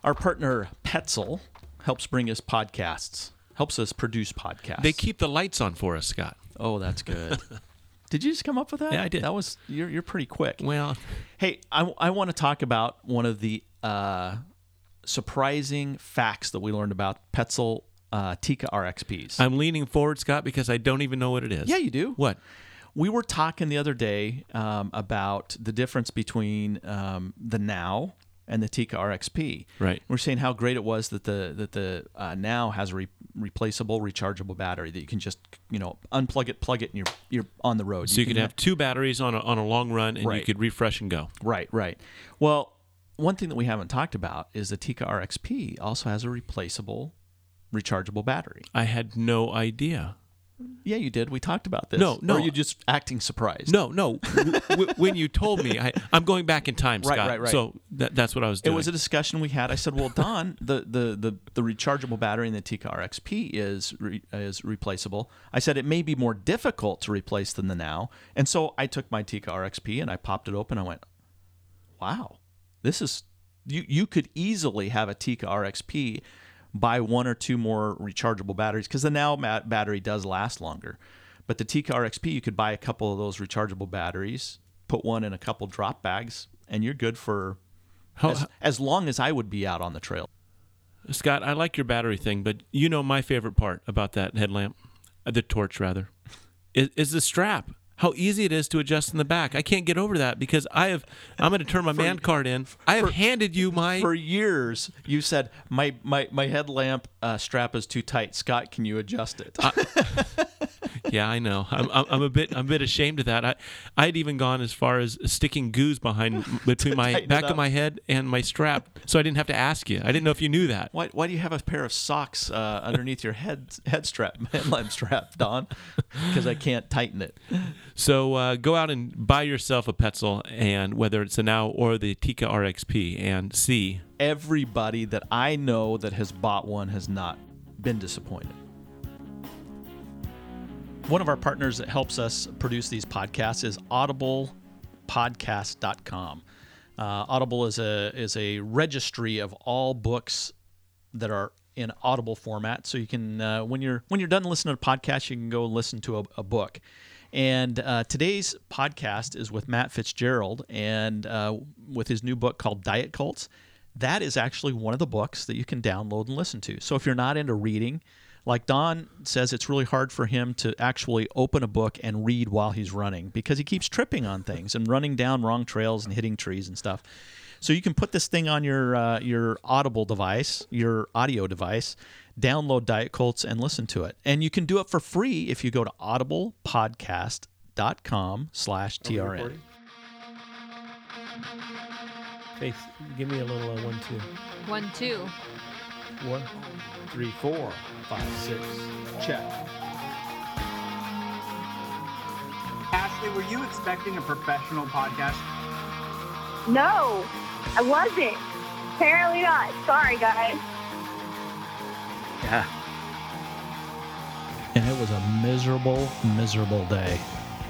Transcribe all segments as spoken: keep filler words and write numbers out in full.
Our partner Petzl helps bring us podcasts, helps us produce podcasts. They keep the lights on for us, Scott. Oh, that's good. Did you just come up with that? Yeah, I did. That was you're you're pretty quick. Well, hey, I, I want to talk about one of the uh, surprising facts that we learned about Petzl uh, Tikka R X Ps. I'm leaning forward, Scott, because I don't even know what it is. Yeah, you do. What? We were talking the other day um, about the difference between um, the Now and the Tikka R X P. Right. We're saying how great it was that the that the uh, Now has a re- replaceable, rechargeable battery that you can just you know unplug it, plug it, and you're you're on the road. So you, you can have two batteries on a, on a long run, and right. you could refresh and go. Right, right. Well, one thing that we haven't talked about is the Tikka R X P also has a replaceable, rechargeable battery. I had no idea. Yeah, you did. We talked about this. No, no. Or are you just acting surprised? No, no. w- w- when you told me, I, I'm going back in time, Right, Scott. right, right. So that, that's what I was It doing. was a discussion we had. I said, well, Don, the, the, the, the rechargeable battery in the Tikka R X P is re, is replaceable. I said it may be more difficult to replace than the Now. And so I took my Tikka R X P and I popped it open. I went, wow, this is, you, you could easily have a Tikka R X P buy one or two more rechargeable batteries because the Now battery does last longer. But the Tikka R X P, you could buy a couple of those rechargeable batteries, put one in a couple drop bags, and you're good for How, as, as long as I would be out on the trail. Scott, I like your battery thing, but you know my favorite part about that headlamp, uh, the torch rather, is, is the strap. How easy it is to adjust in the back. I can't get over that because I have. I'm going to turn my For- man card in. I have for- handed you my. For years, you said, my, my, my headlamp uh, strap is too tight. Scott, can you adjust it? I, yeah, I know. I'm, I'm I'm a bit I'm a bit ashamed of that. I I'd even gone as far as sticking goos behind between my tighten it back up. of my head and my strap, so I didn't have to ask you. I didn't know if you knew that. Why, why do you have a pair of socks uh, underneath your head head strap, headlamp strap, Don? Because I can't tighten it. So uh, go out and buy yourself a Petzl, and whether it's a Now or the Tikka R X P, and see. Everybody that I know that has bought one has not been disappointed. One of our partners that helps us produce these podcasts is audible podcast dot com. Uh, Audible is a is a registry of all books that are in Audible format. So you can uh, when you're when you're done listening to a podcast, you can go listen to a, a book. And uh, today's podcast is with Matt Fitzgerald, and uh, with his new book called Diet Cults. That is actually one of the books that you can download and listen to. So if you're not into reading, like Don says, it's really hard for him to actually open a book and read while he's running because he keeps tripping on things and running down wrong trails and hitting trees and stuff. So you can put this thing on your uh, your Audible device, your audio device, download Diet Cults and listen to it. And you can do it for free if you go to audible podcast dot com slash T R N. Faith, give me a little uh, one, two. One, two. One, three, four, five, six. Check. Ashley, were you expecting a professional podcast? No, I wasn't. Apparently not. Sorry, guys. Yeah. And it was a miserable, miserable day.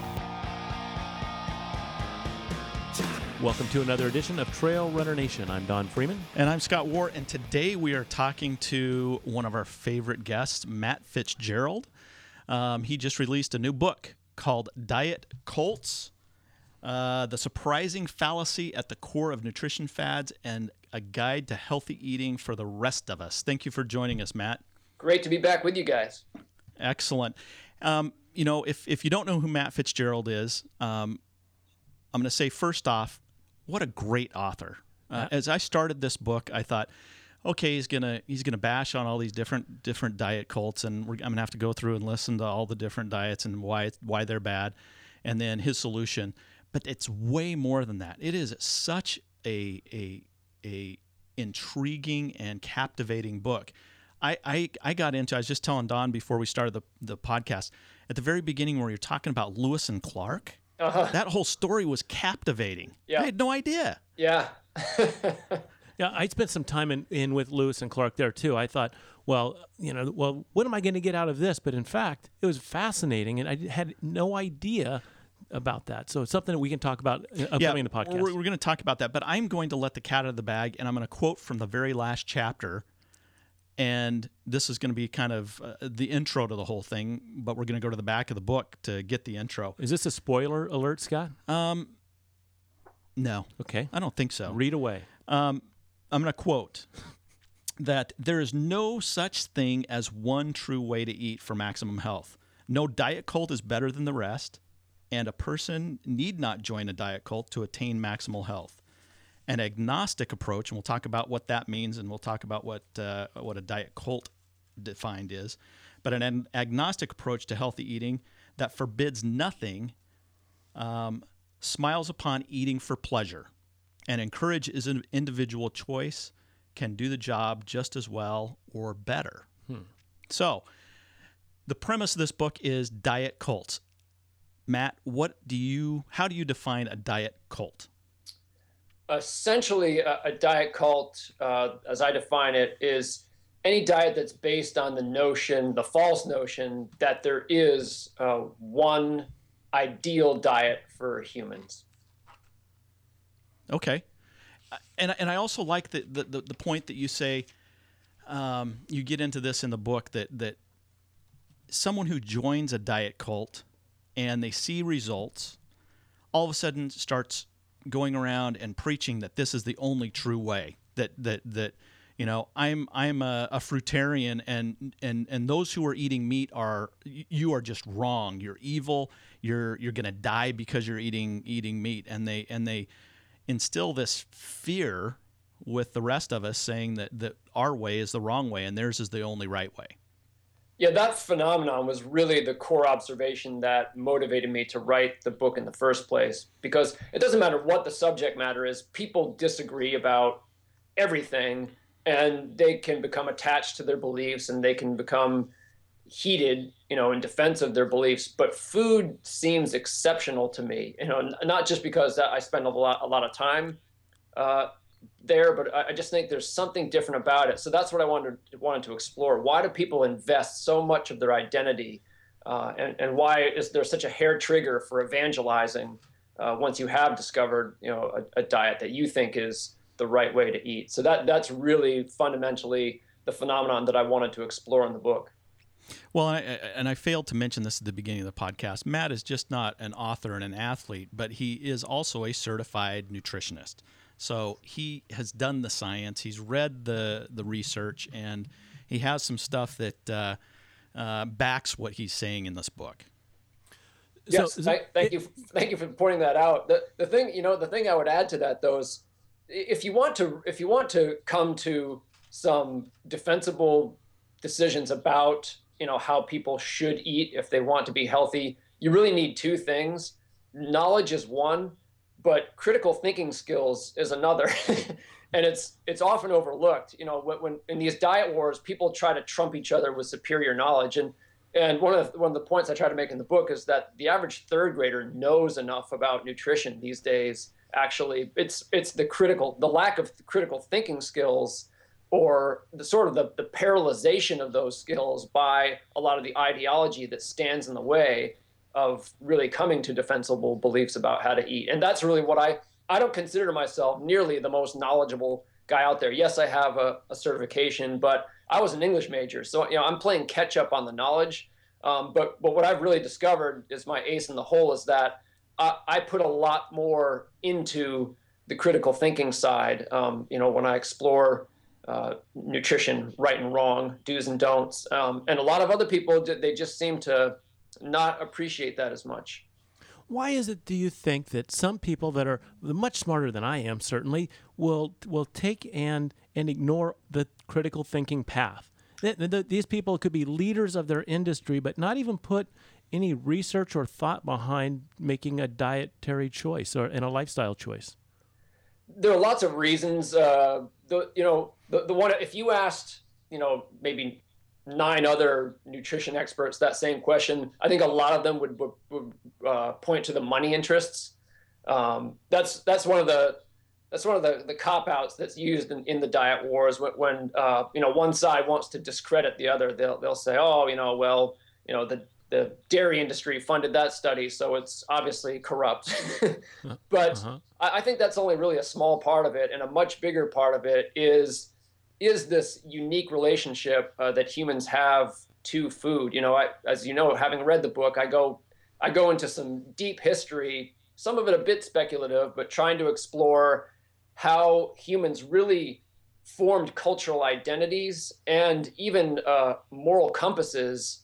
Welcome to another edition of Trail Runner Nation. I'm Don Freeman. And I'm Scott Ward, and today we are talking to one of our favorite guests, Matt Fitzgerald. Um, he just released a new book called Diet Cults, uh, The Surprising Fallacy at the Core of Nutrition Fads and a Guide to Healthy Eating for the Rest of Us. Thank you for joining us, Matt. Great to be back with you guys. Excellent. Um, you know, if, if you don't know who Matt Fitzgerald is, um, I'm going to say first off, what a great author. Uh, as I started this book, I thought, okay, he's gonna he's gonna bash on all these different different diet cults, and we're, I'm gonna have to go through and listen to all the different diets and why why they're bad, and then his solution. But it's way more than that. It is such a a a intriguing and captivating book. I, I, I got into, I was just telling Don before we started the, the podcast, at the very beginning where you're talking about Lewis and Clark, Uh-huh. that whole story was captivating. Yeah. I had no idea. Yeah. Yeah, I spent some time in, in with Lewis and Clark there too. I thought, well, you know, well, what am I going to get out of this? But in fact, it was fascinating, and I had no idea about that. So it's something that we can talk about uh, upcoming yeah, in the podcast. We're, we're going to talk about that, but I'm going to let the cat out of the bag, and I'm going to quote from the very last chapter. And this is going to be kind of uh, the intro to the whole thing, but we're going to go to the back of the book to get the intro. Is this a spoiler alert, Scott? Um, no. Okay. I don't think so. Read away. Um, I'm going to quote that there is no such thing as one true way to eat for maximum health. No diet cult is better than the rest, and a person need not join a diet cult to attain maximal health. An agnostic approach, and we'll talk about what that means, and we'll talk about what uh, what a diet cult defined is, but an agnostic approach to healthy eating that forbids nothing, um, smiles upon eating for pleasure, and encourages an individual choice, can do the job just as well or better. Hmm. So, the premise of this book is diet cults. Matt, what do you? How do you define a diet cult? Essentially, a, a diet cult, uh, as I define it, is any diet that's based on the notion, the false notion, that there is uh, one ideal diet for humans. Okay. And, and I also like the, the, the point that you say, um, you get into this in the book, that, that someone who joins a diet cult and they see results, all of a sudden starts going around and preaching that this is the only true way, that that that you know I'm I'm a, a fruitarian, and and and those who are eating meat are you are just wrong, you're evil, you're you're gonna die because you're eating eating meat, and they and they instill this fear with the rest of us, saying that that our way is the wrong way and theirs is the only right way. Yeah, that phenomenon was really the core observation that motivated me to write the book in the first place, because it doesn't matter what the subject matter is, people disagree about everything, and they can become attached to their beliefs, and they can become heated, you know, in defense of their beliefs. But food seems exceptional to me, you know, not just because I spend a lot, a lot of time uh, there, but I just think there's something different about it. So that's what I wanted wanted to explore. Why do people invest so much of their identity, uh, and and why is there such a hair trigger for evangelizing uh, once you have discovered, you know, a, a diet that you think is the right way to eat? So that that's really fundamentally the phenomenon that I wanted to explore in the book. Well, I, and I failed to mention this at the beginning of the podcast. Matt is just not an author and an athlete, but he is also a certified nutritionist. So he has done the science, he's read the, the research, and he has some stuff that uh, uh, backs what he's saying in this book. Yes, so, thank, thank you, thank you for pointing that out. The the thing, you know, the thing I would add to that, though, is if you want to, if you want to come to some defensible decisions about, you know, how people should eat if they want to be healthy, you really need two things. Knowledge is one, but critical thinking skills is another. And it's it's often overlooked. You know, when, when in these diet wars, people try to trump each other with superior knowledge. And and one of the, one of the points I try to make in the book is that the average third grader knows enough about nutrition these days. Actually, it's it's the critical the lack of critical thinking skills, or the sort of the, the paralyzation of those skills by a lot of the ideology that stands in the way of really coming to defensible beliefs about how to eat. And that's really what I, I don't consider myself nearly the most knowledgeable guy out there. Yes, I have a, a certification, but I was an English major. So, you know, I'm playing catch up on the knowledge. Um, but, but what I've really discovered is my ace in the hole is that I, I put a lot more into the critical thinking side. Um, you know, when I explore uh, nutrition, right and wrong, do's and don'ts. Um, and a lot of other people, they just seem to not appreciate that as much. Why is it, do you think, that some people that are much smarter than I am, certainly, will will take and and ignore the critical thinking path? Th- th- these people could be leaders of their industry, but not even put any research or thought behind making a dietary choice or and a lifestyle choice. There are lots of reasons. Uh, the you know the the one, if you asked, you know, maybe nine other nutrition experts that same question, I think a lot of them would, would, would uh, point to the money interests. Um, that's that's one of the that's one of the, the cop-outs that's used in, in the diet wars. When, when uh, you know, one side wants to discredit the other, they'll they'll say, oh, you know, well, you know, the the dairy industry funded that study, so it's obviously corrupt. But Uh-huh. I, I think that's only really a small part of it, and a much bigger part of it is is this unique relationship uh, that humans have to food. You know, I, as you know, having read the book, I go I go into some deep history, some of it a bit speculative, but trying to explore how humans really formed cultural identities and even uh, moral compasses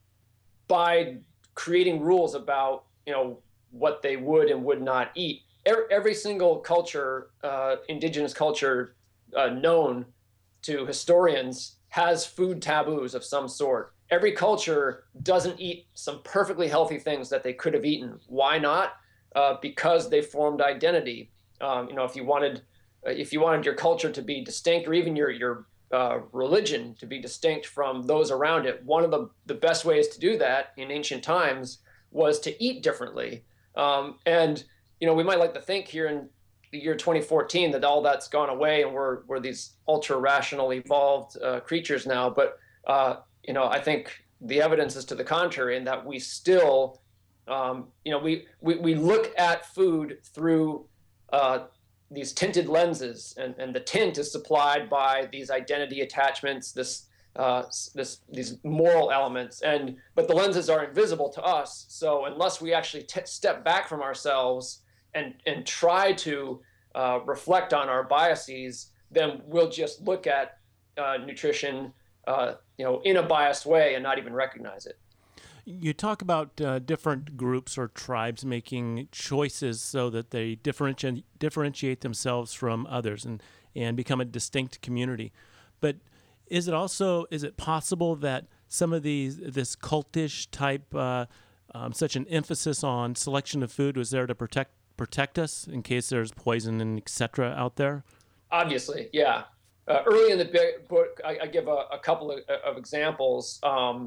by creating rules about, you know, what they would and would not eat. Every, every single culture, uh, indigenous culture uh, known to historians, has food taboos of some sort. Every culture doesn't eat some perfectly healthy things that they could have eaten. Why not? Uh, because they formed identity. Um, you know, if you wanted, if you wanted your culture to be distinct, or even your your uh, religion to be distinct from those around it, one of the the best ways to do that in ancient times was to eat differently. Um, and you know, we might like to think here in the year twenty fourteen that all that's gone away and we're we're these ultra rational evolved uh, creatures now, but uh, you know, I think the evidence is to the contrary, in that we still, um, you know, we, we we look at food through uh, these tinted lenses, and, and the tint is supplied by these identity attachments, this uh, this these moral elements, and but the lenses are invisible to us. So unless we actually t- step back from ourselves and and try to uh, reflect on our biases, then we'll just look at uh, nutrition, uh, you know, in a biased way and not even recognize it. You talk about uh, different groups or tribes making choices so that they differentiate differentiate themselves from others and, and become a distinct community. But is it also is it possible that some of these this cultish type, uh, um, such an emphasis on selection of food was there to protect protect us in case there's poison and et cetera out there? Obviously, yeah. Uh, early in the book, I, I give a, a couple of, of examples um,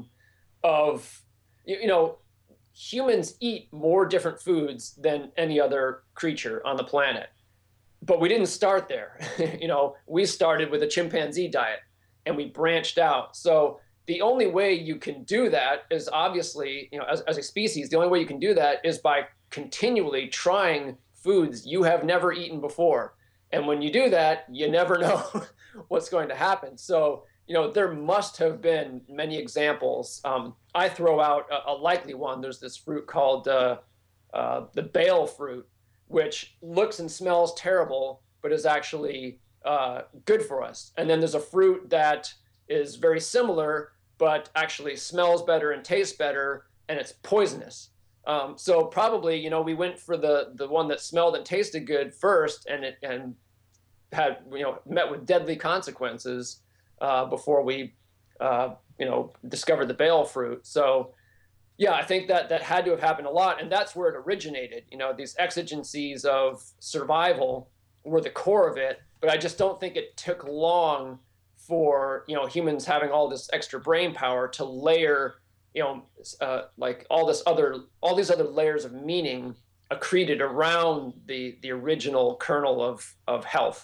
of, you, you know, humans eat more different foods than any other creature on the planet. But we didn't start there. You know, we started with a chimpanzee diet and we branched out. So the only way you can do that is obviously, you know, as, as a species, the only way you can do that is by continually trying foods you have never eaten before. And when you do that, you never know what's going to happen. So, you know, there must have been many examples. Um, I throw out a, a likely one. There's this fruit called uh, uh, the bale fruit, which looks and smells terrible, but is actually uh, good for us. And then there's a fruit that is very similar, but actually smells better and tastes better, and it's poisonous. Um, so probably, you know, we went for the the one that smelled and tasted good first, and it and had, you know, met with deadly consequences uh, before we, uh, you know, discovered the bale fruit. So, yeah, I think that that had to have happened a lot, and that's where it originated. You know, these exigencies of survival were the core of it, but I just don't think it took long for, you know, humans having all this extra brain power to layer, you know, uh, like all this other, all these other layers of meaning accreted around the the original kernel of of health.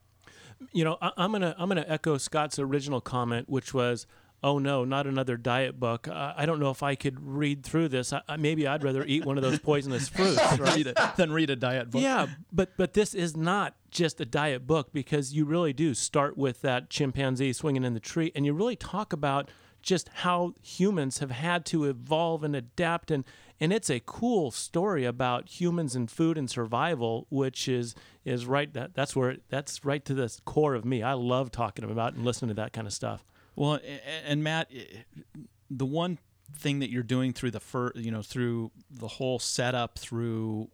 You know, I, I'm gonna I'm gonna echo Scott's original comment, which was, "Oh no, not another diet book. Uh, I don't know if I could read through this. I, I, maybe I'd rather eat one of those poisonous fruits, right?" read it, then read a diet book. Yeah, but but this is not just a diet book, because you really do start with that chimpanzee swinging in the tree, and you really talk about just how humans have had to evolve and adapt, and and it's a cool story about humans and food and survival, which is is right that that's where that's right to the core of me. I love talking about and listening to that kind of stuff. Well, and Matt, the one thing that you're doing through the fir- you know, through the whole setup, through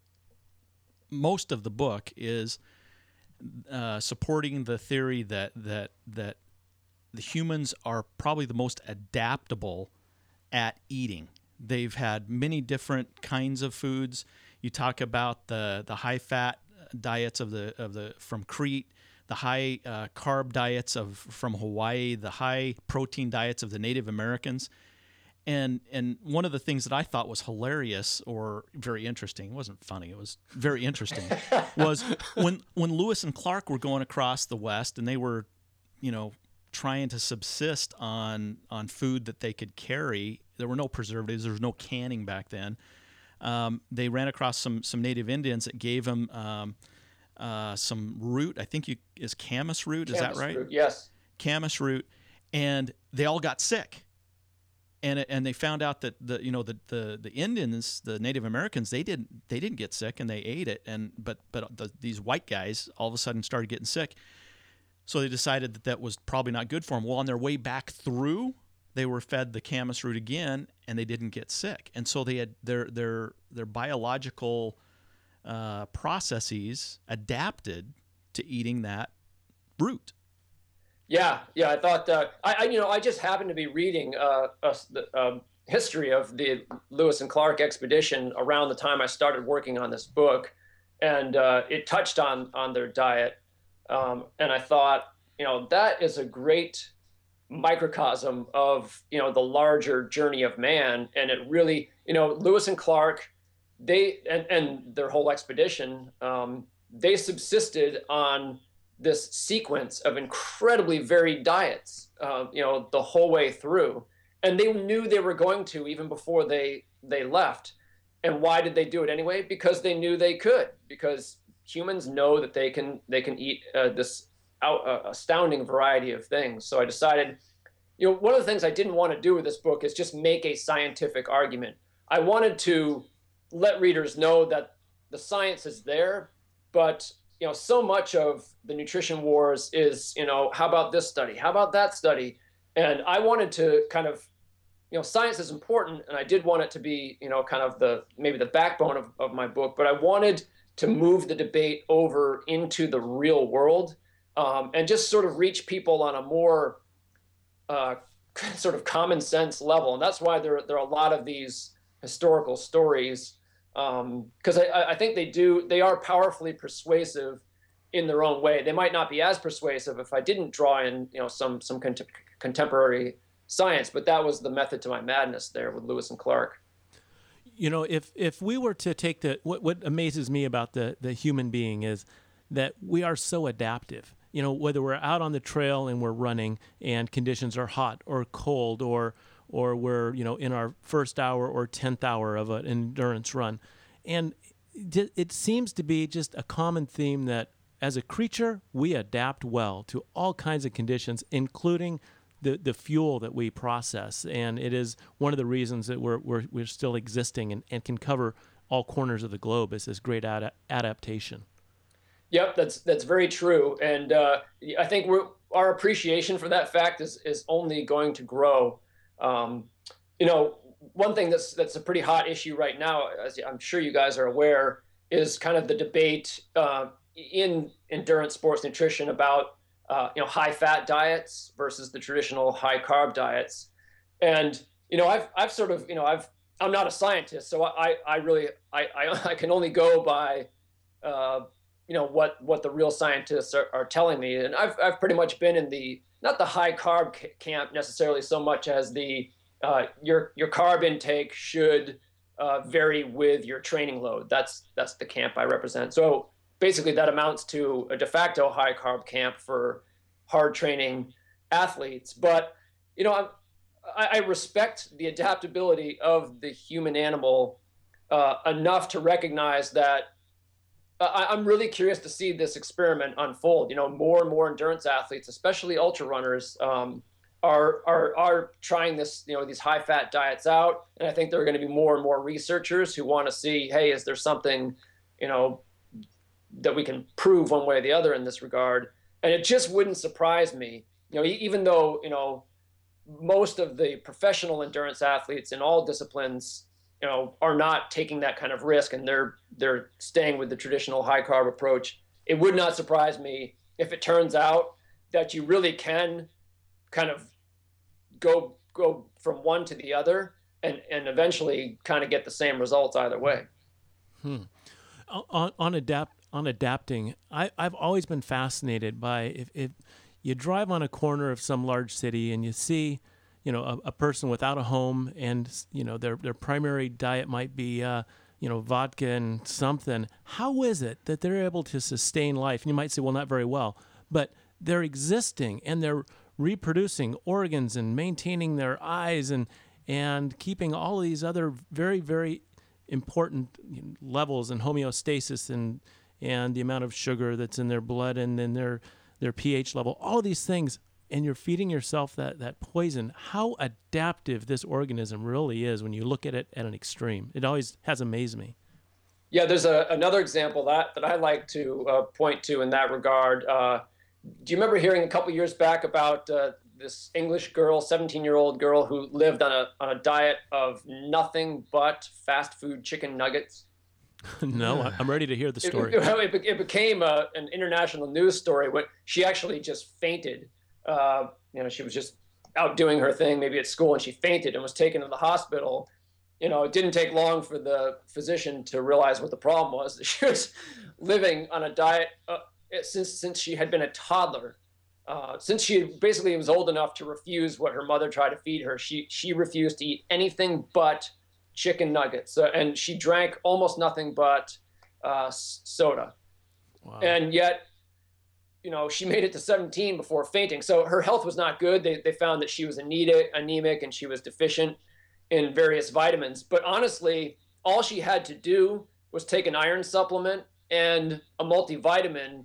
most of the book, is uh, supporting the theory that that that the humans are probably the most adaptable at eating. They've had many different kinds of foods. You talk about the the high fat diets of the of the from Crete, the high uh, carb diets of from Hawaii, the high protein diets of the Native Americans. And and one of the things that I thought was hilarious or very interesting, it wasn't funny, it was very interesting, was when when Lewis and Clark were going across the West and they were, you know, trying to subsist on on food that they could carry. There were no preservatives. There was no canning back then. Um, they ran across some some native Indians that gave them um, uh, some root. I think you is camas root. Is Camas that right? root, yes. Camas root, and they all got sick. And and they found out that the you know the, the, the Indians, the Native Americans, they didn't they didn't get sick, and they ate it. And but but the, these white guys all of a sudden started getting sick. So they decided that that was probably not good for them. Well, on their way back through, they were fed the camas root again, and they didn't get sick. And so they had their their their biological uh, processes adapted to eating that root. Yeah, yeah. I thought uh, I, I, you know, I just happened to be reading uh, a, the um, history of the Lewis and Clark expedition around the time I started working on this book, and uh, it touched on on their diet, um, and I thought, you know, that is a great microcosm of, you know, the larger journey of man, and it really, you know, Lewis and Clark, they and and their whole expedition, um, they subsisted on this sequence of incredibly varied diets, uh, you know, the whole way through. And they knew they were going to even before they they left. And why did they do it anyway? Because they knew they could. Because humans know that they can they can eat uh, this out, uh, astounding variety of things. So I decided, you know, one of the things I didn't want to do with this book is just make a scientific argument. I wanted to let readers know that the science is there, but you know, so much of the nutrition wars is, you know, how about this study? How about that study? And I wanted to kind of, you know, science is important, and I did want it to be, you know, kind of the maybe the backbone of, of my book, but I wanted to move the debate over into the real world, um, and just sort of reach people on a more uh, sort of common sense level. And that's why there, there are a lot of these historical stories, because um, I, I think they do they are powerfully persuasive in their own way. They might not be as persuasive if I didn't draw in, you know, some some cont- contemporary science, but that was the method to my madness there with Lewis and Clark. You know, if if we were to take the what what amazes me about the the human being is that we are so adaptive. You know, whether we're out on the trail and we're running and conditions are hot or cold, or or we're, you know, in our first hour or tenth hour of an endurance run. And it seems to be just a common theme that as a creature, we adapt well to all kinds of conditions, including the, the fuel that we process. And it is one of the reasons that we're, we're, we're still existing and, and can cover all corners of the globe, is this great ad- adaptation. Yep, that's that's very true. And uh, I think we're, our appreciation for that fact is, is only going to grow. Um, you know, one thing that's that's a pretty hot issue right now, as I'm sure you guys are aware, is kind of the debate uh, in endurance sports nutrition about uh, you know, high fat diets versus the traditional high carb diets. And you know, I've I've sort of you know I've I'm not a scientist, so I I really I I, I can only go by uh, you know what what the real scientists are, are telling me, and I've I've pretty much been in the not the high carb camp necessarily so much as the uh, your your carb intake should uh, vary with your training load. That's that's the camp I represent. So basically, that amounts to a de facto high carb camp for hard training athletes. But you know, I'm, I, I respect the adaptability of the human animal uh, enough to recognize that. Uh, I'm really curious to see this experiment unfold. You know, more and more endurance athletes, especially ultra runners, um, are are are trying this. You know, these high fat diets out, and I think there are going to be more and more researchers who want to see, hey, is there something, you know, that we can prove one way or the other in this regard? And it just wouldn't surprise me, you know, even though you know most of the professional endurance athletes in all disciplines, you know, are not taking that kind of risk, and they're they're staying with the traditional high carb approach. It would not surprise me if it turns out that you really can kind of go go from one to the other, and and eventually kind of get the same results either way. Hmm. On on adapt on adapting, I I've always been fascinated by if if you drive on a corner of some large city and you see, you know, a, a person without a home, and you know their their primary diet might be uh, you know vodka and something. How is it that they're able to sustain life? And you might say, well, not very well, but they're existing and they're reproducing organs and maintaining their eyes and and keeping all of these other very, very important levels in homeostasis and and the amount of sugar that's in their blood and then their their pH level, all of these things, and you're feeding yourself that, that poison. How adaptive this organism really is when you look at it at an extreme. It always has amazed me. Yeah, there's a, another example that, that I like to uh, point to in that regard. Uh, do you remember hearing a couple years back about uh, this English girl, seventeen-year-old girl who lived on a on a diet of nothing but fast food chicken nuggets? No, I'm ready to hear the story. It, it, it became a, an international news story when she actually just fainted. Uh, you know, she was just out doing her thing, maybe at school, and she fainted and was taken to the hospital. You know, it didn't take long for the physician to realize what the problem was. She was living on a diet uh, since since she had been a toddler. Uh, since she basically was old enough to refuse what her mother tried to feed her, she she refused to eat anything but chicken nuggets, uh, and she drank almost nothing but uh, soda. Wow. And yet, you know, she made it to seventeen before fainting. So her health was not good. They they found that she was anemic, anemic, and she was deficient in various vitamins. But honestly, all she had to do was take an iron supplement and a multivitamin,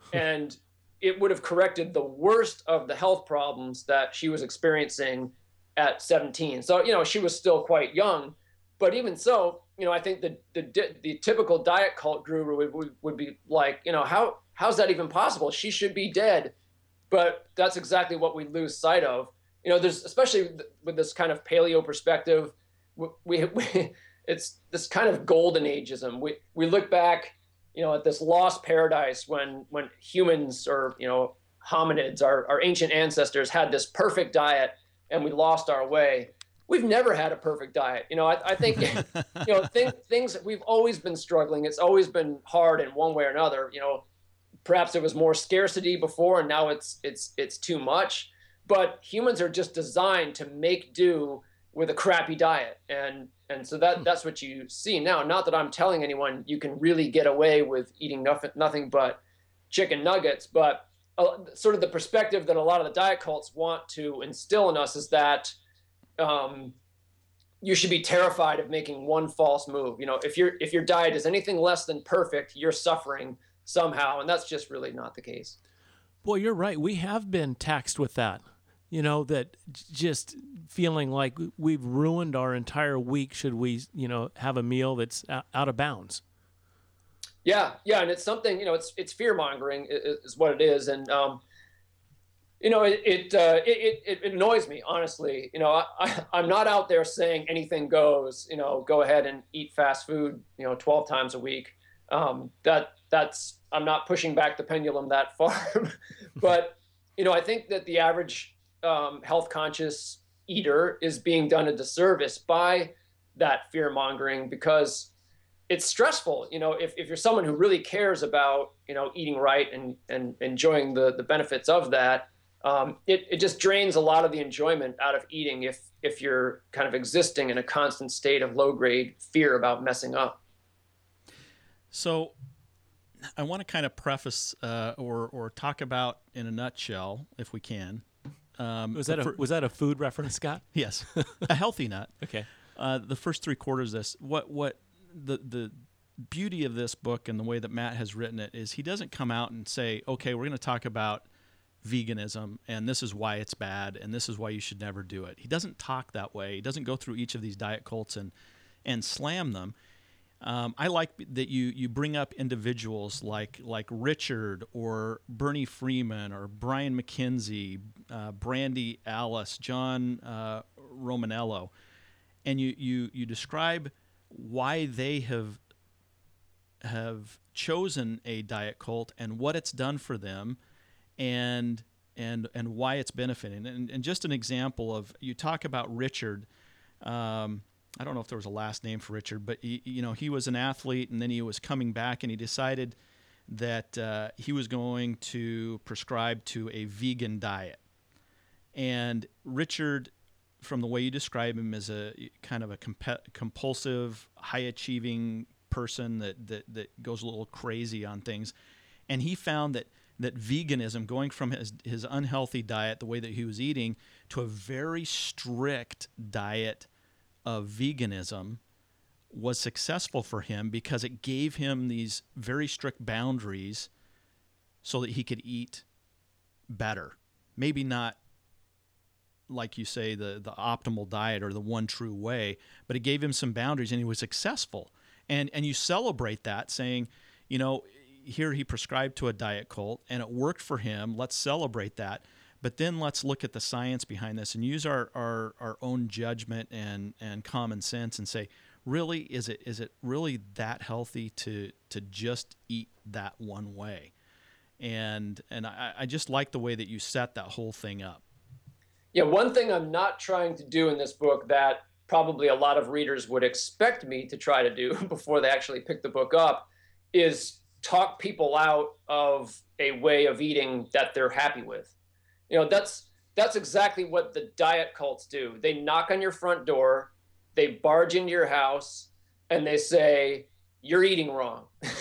and it would have corrected the worst of the health problems that she was experiencing at seventeen. So, you know, she was still quite young. But even so, you know, I think the the, the typical diet cult guru would, would, would be like, you know, how how's that even possible? She should be dead. But that's exactly what we lose sight of. You know, there's, especially with this kind of paleo perspective, we, we, we it's this kind of golden ageism. We we look back, you know, at this lost paradise when when humans or, you know, hominids, our, our ancient ancestors had this perfect diet and we lost our way. We've never had a perfect diet. You know, I, I think, you know, th- things that we've always been struggling. It's always been hard in one way or another. You know, perhaps it was more scarcity before and now it's it's it's too much. But humans are just designed to make do with a crappy diet. And and so that that's what you see now. Not that I'm telling anyone you can really get away with eating nothing, nothing but chicken nuggets, but uh, sort of the perspective that a lot of the diet cults want to instill in us is that um, you should be terrified of making one false move. You know, if your if your diet is anything less than perfect, you're suffering somehow, and that's just really not the case. Boy, you're right. We have been taxed with that. You know, that just feeling like we've ruined our entire week should we, you know, have a meal that's out of bounds. Yeah, yeah, and it's something, you know, it's it's fear mongering is what it is, and um, you know, it it, uh, it it it annoys me, honestly. You know, I, I I'm not out there saying anything goes. You know, go ahead and eat fast food, you know, twelve times a week. Um, that that's I'm not pushing back the pendulum that far, but you know, I think that the average um, health conscious eater is being done a disservice by that fear mongering because it's stressful. You know, if, if you're someone who really cares about, you know, eating right and, and enjoying the, the benefits of that, um, it, it just drains a lot of the enjoyment out of eating if, if you're kind of existing in a constant state of low grade fear about messing up. So I want to kind of preface uh, or, or talk about in a nutshell, if we can. Um, was that a, for, was that a food reference, Scott? Yes. A healthy nut. Okay. Uh, the first three quarters of this, what, what, the the beauty of this book and the way that Matt has written it is he doesn't come out and say, okay, we're going to talk about veganism and this is why it's bad and this is why you should never do it. He doesn't talk that way. He doesn't go through each of these diet cults and and slam them. Um, I like that you you bring up individuals like like Richard or Bernie Freeman or Brian McKenzie, uh, Brandy Alice, John uh, Romanello, and you you you describe why they have have chosen a diet cult and what it's done for them, and and and why it's benefiting. And, and just an example of, you talk about Richard. Um, I don't know if there was a last name for Richard, but he, you know, he was an athlete, and then he was coming back, and he decided that uh, he was going to prescribe to a vegan diet. And Richard, from the way you describe him, as a kind of a comp- compulsive, high-achieving person that, that that goes a little crazy on things, and he found that that veganism, going from his, his unhealthy diet, the way that he was eating, to a very strict diet of veganism, was successful for him because it gave him these very strict boundaries so that he could eat better. Maybe not, like you say, the, the optimal diet or the one true way, but it gave him some boundaries and he was successful. And and you celebrate that, saying, you know, here he prescribed to a diet cult and it worked for him. Let's celebrate that. But then let's look at the science behind this and use our, our, our own judgment and, and common sense and say, really, is it is it really that healthy to to just eat that one way? And and I, I just like the way that you set that whole thing up. Yeah, one thing I'm not trying to do in this book that probably a lot of readers would expect me to try to do before they actually pick the book up is talk people out of a way of eating that they're happy with. You know, that's that's exactly what the diet cults do. They knock on your front door, they barge into your house, and they say, you're eating wrong.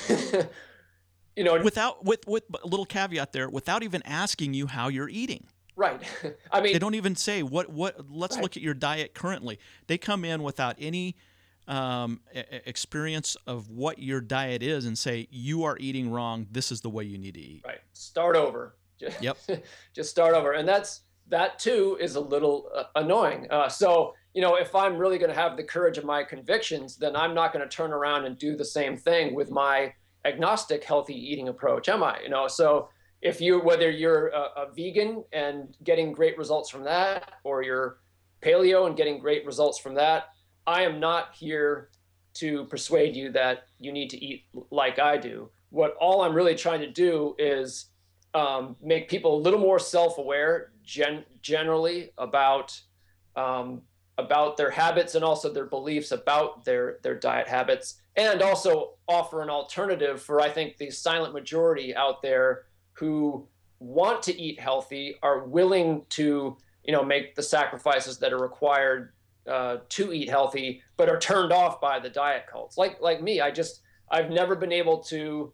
You know, without with with a little caveat there, without even asking you how you're eating. Right. I mean, they don't even say what what. Let's right. look at your diet currently. They come in without any um, experience of what your diet is and say you are eating wrong. This is the way you need to eat. Right. Start over. Just, yep. Just start over, and that's that too is a little uh, annoying. Uh, so you know, if I'm really going to have the courage of my convictions, then I'm not going to turn around and do the same thing with my agnostic healthy eating approach, am I? You know, so. If you, whether you're a, a vegan and getting great results from that, or you're paleo and getting great results from that, I am not here to persuade you that you need to eat like I do. What all I'm really trying to do is um, make people a little more self-aware, gen- generally about um, about their habits and also their beliefs about their their diet habits, and also offer an alternative for, I think, the silent majority out there who want to eat healthy, are willing to, you know, make the sacrifices that are required uh, to eat healthy, but are turned off by the diet cults. Like like me, I just I've never been able to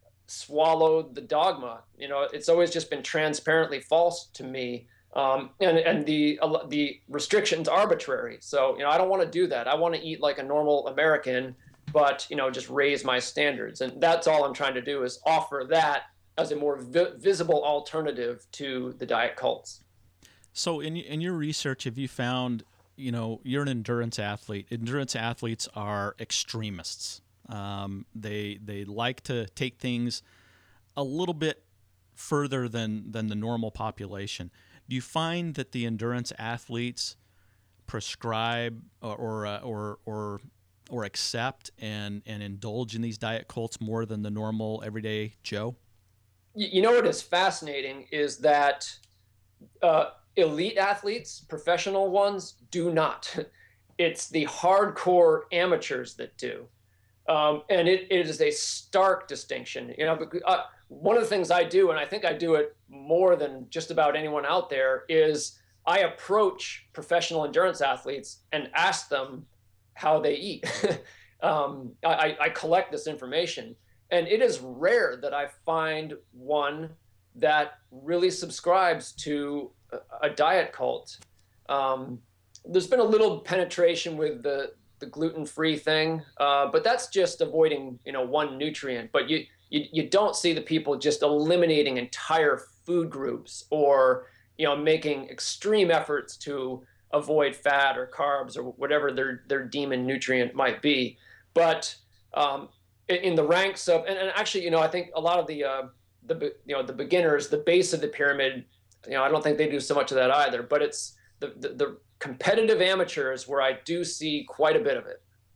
swallow the dogma. You know, it's always just been transparently false to me, um, and and the uh, the restrictions arbitrary. So you know, I don't want to do that. I want to eat like a normal American, but you know, just raise my standards, and that's all I'm trying to do is offer that as a more vi- visible alternative to the diet cults. So in in your research, have you found, you know, you're an endurance athlete. Endurance athletes are extremists. Um, they they like to take things a little bit further than than the normal population. Do you find that the endurance athletes prescribe or or uh, or, or or accept and, and indulge in these diet cults more than the normal everyday Joe? You know what is fascinating is that uh, elite athletes, professional ones, do not. It's the hardcore amateurs that do. Um, and it, it is a stark distinction. You know, uh, one of the things I do, and I think I do it more than just about anyone out there, is I approach professional endurance athletes and ask them how they eat. um, I, I collect this information. And it is rare that I find one that really subscribes to a, a diet cult. Um, there's been a little penetration with the, the gluten-free thing, uh, but that's just avoiding, you know, one nutrient. But you, you you don't see the people just eliminating entire food groups or, you know, making extreme efforts to avoid fat or carbs or whatever their their demon nutrient might be. But um, in the ranks of, and, and actually, you know, I think a lot of the, uh, the, you know, the beginners, the base of the pyramid, you know, I don't think they do so much of that either, but it's the, the, the competitive amateurs where I do see quite a bit of it.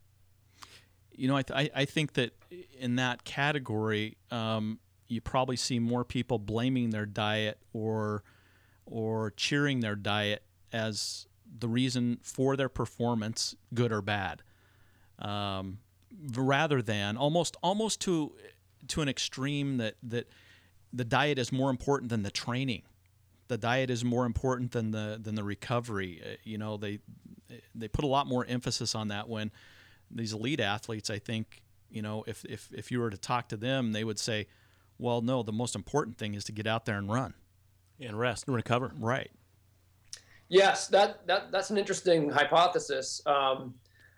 You know, I, th- I think that in that category, um, you probably see more people blaming their diet or, or cheering their diet as the reason for their performance, good or bad. Um, rather than almost almost to to an extreme that that the diet is more important than the training. The diet is more important than the than the recovery. Uh, you know, they they put a lot more emphasis on that when these elite athletes, I think, you know, if if if you were to talk to them, they would say, Well, no, the most important thing is to get out there and run. And rest and recover. Right. Yes, that, that that's an interesting hypothesis, um,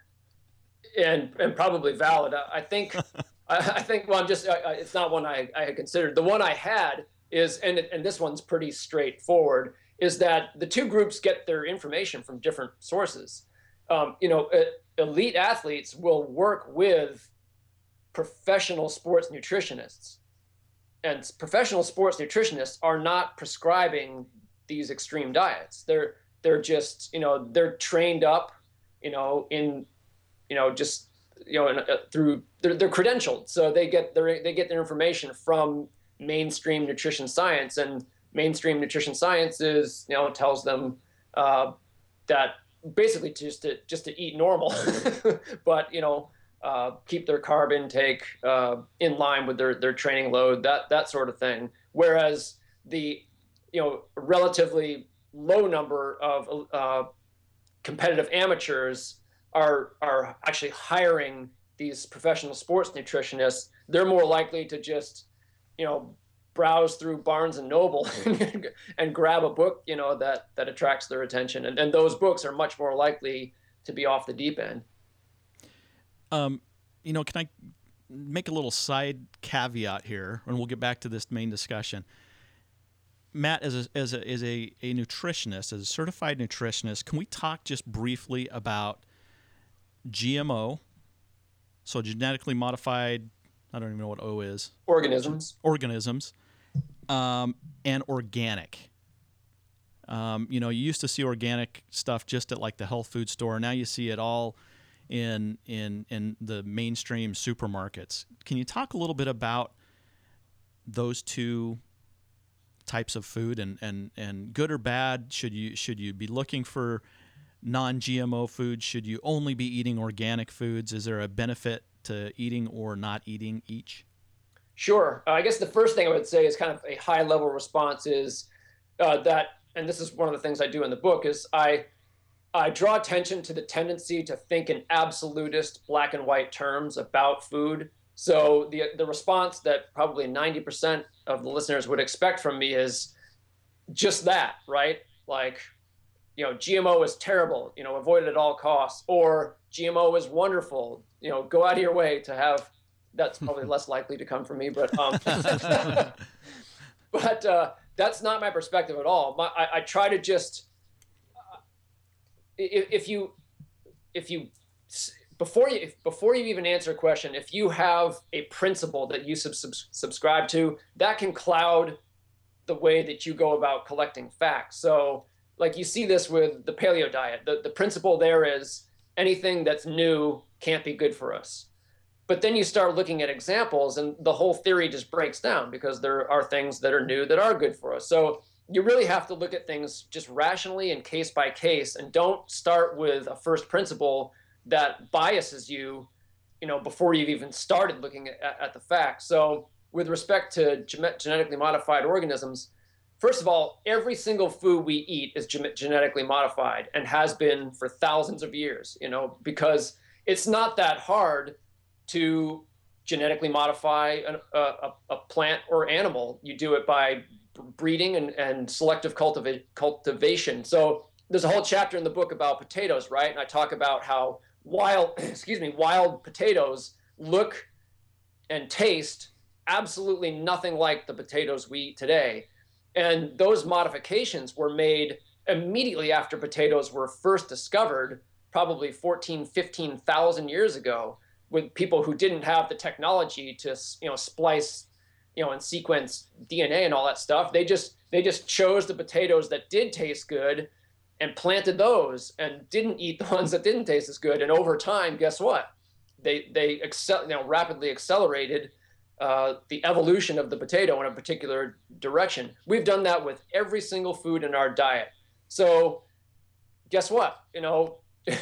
and and probably valid. I, I think I, I think well, I'm just I, I, it's not one I, I had considered. The one I had is, and it, and this one's pretty straightforward, is that the two groups get their information from different sources. Um, you know, uh, elite athletes will work with professional sports nutritionists, and professional sports nutritionists are not prescribing these extreme diets. They're they're just, you know, they're trained up, you know, in, you know, just, you know, in, uh, through they're, they're credentialed, so they get their they get their information from mainstream nutrition science, and mainstream nutrition science is, you know, tells them uh, that basically just to just to eat normal, but you know, uh, keep their carb intake uh, in line with their their training load, that that sort of thing. Whereas the you know, relatively low number of uh, competitive amateurs are are actually hiring these professional sports nutritionists. They're more likely to just, you know, browse through Barnes and Noble and grab a book, you know, that that attracts their attention, and and those books are much more likely to be off the deep end. Um, you know, can I make a little side caveat here, and we'll get back to this main discussion. Matt, as a, as a, as a, a nutritionist, as a certified nutritionist, can we talk just briefly about G M O, so genetically modified, I don't even know what O is. Organisms. Organisms, um, and organic. Um, you know, you used to see organic stuff just at like the health food store. Now you see it all in in in the mainstream supermarkets. Can you talk a little bit about those two types of food, and, and, and good or bad? Should you should you be looking for non-G M O foods? Should you only be eating organic foods? Is there a benefit to eating or not eating each? Sure. Uh, I guess the first thing I would say is kind of a high-level response is uh, that, and this is one of the things I do in the book, is I I draw attention to the tendency to think in absolutist black and white terms about food. So the the response that probably ninety percent of the listeners would expect from me is just that, right? Like, you know, G M O is terrible, you know, avoid it at all costs, or G M O is wonderful, you know, go out of your way to have. That's probably less likely to come from me, but um, but uh, that's not my perspective at all. My, I, I try to just uh, if, if you if you before you if, before you even answer a question, if you have a principle that you sub, sub, subscribe to, that can cloud the way that you go about collecting facts. So, like you see this with the paleo diet. The the principle there is anything that's new can't be good for us. But then you start looking at examples, and the whole theory just breaks down because there are things that are new that are good for us. So you really have to look at things just rationally and case by case, and don't start with a first principle that biases you, you know, before you've even started looking at, at the facts. So with respect to genetically modified organisms, first of all, every single food we eat is genetically modified and has been for thousands of years, you know, because it's not that hard to genetically modify an, a, a plant or animal. You do it by breeding and, and selective cultiva- cultivation. So there's a whole chapter in the book about potatoes, right? And I talk about how wild, excuse me, wild potatoes look and taste absolutely nothing like the potatoes we eat today. And those modifications were made immediately after potatoes were first discovered, probably fourteen, fifteen thousand years ago, with people who didn't have the technology to, you know, splice, you know, and sequence D N A and all that stuff. They just they just chose the potatoes that did taste good and planted those, and didn't eat the ones that didn't taste as good. And over time, guess what? They they excel, you know, rapidly accelerated uh, the evolution of the potato in a particular direction. We've done that with every single food in our diet. So guess what? You know,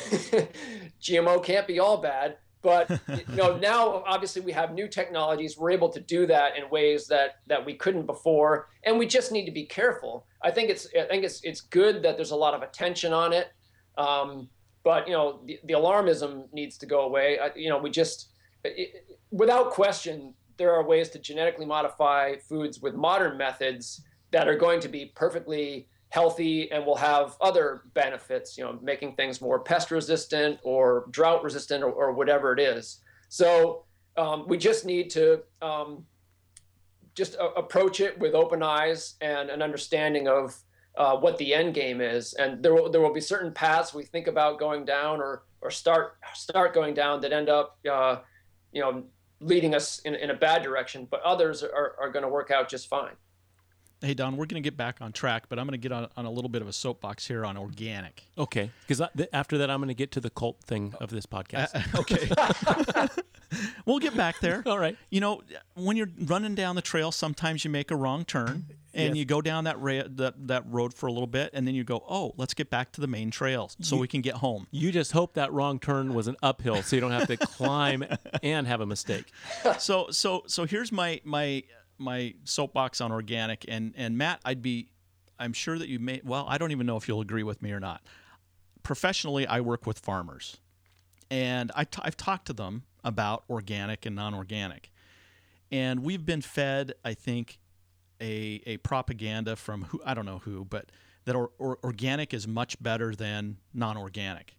G M O can't be all bad. But you know, now obviously we have new technologies. We're able to do that in ways that that we couldn't before, and we just need to be careful. I think it's I think it's it's good that there's a lot of attention on it, um, but you know, the, the alarmism needs to go away. I, you know, we just it, without question, there are ways to genetically modify foods with modern methods that are going to be perfectly healthy and will have other benefits, you know, making things more pest resistant or drought resistant or, or whatever it is. So um, we just need to um, just a- approach it with open eyes and an understanding of uh, what the end game is. And there will, there will be certain paths we think about going down or or start start going down that end up, uh, you know, leading us in, in a bad direction. But others are, are going to work out just fine. Hey, Don, we're going to get back on track, but I'm going to get on, on a little bit of a soapbox here on organic. Okay, because th- after that, I'm going to get to the cult thing of this podcast. Uh, okay. We'll get back there. All right. You know, when you're running down the trail, sometimes you make a wrong turn, and Yes. you go down that, ra- that that road for a little bit, and then you go, oh, let's get back to the main trail so You- we can get home. You just hope that wrong turn was an uphill, so you don't have to climb and have a mistake. so so so here's my my my soapbox on organic, and and Matt, I'd be I'm sure that you may well I don't even know if you'll agree with me or not. Professionally, I work with farmers, and I t- I've talked to them about organic and non-organic, and we've been fed, I think, a a propaganda from who I don't know who, but that or, or, organic is much better than non-organic.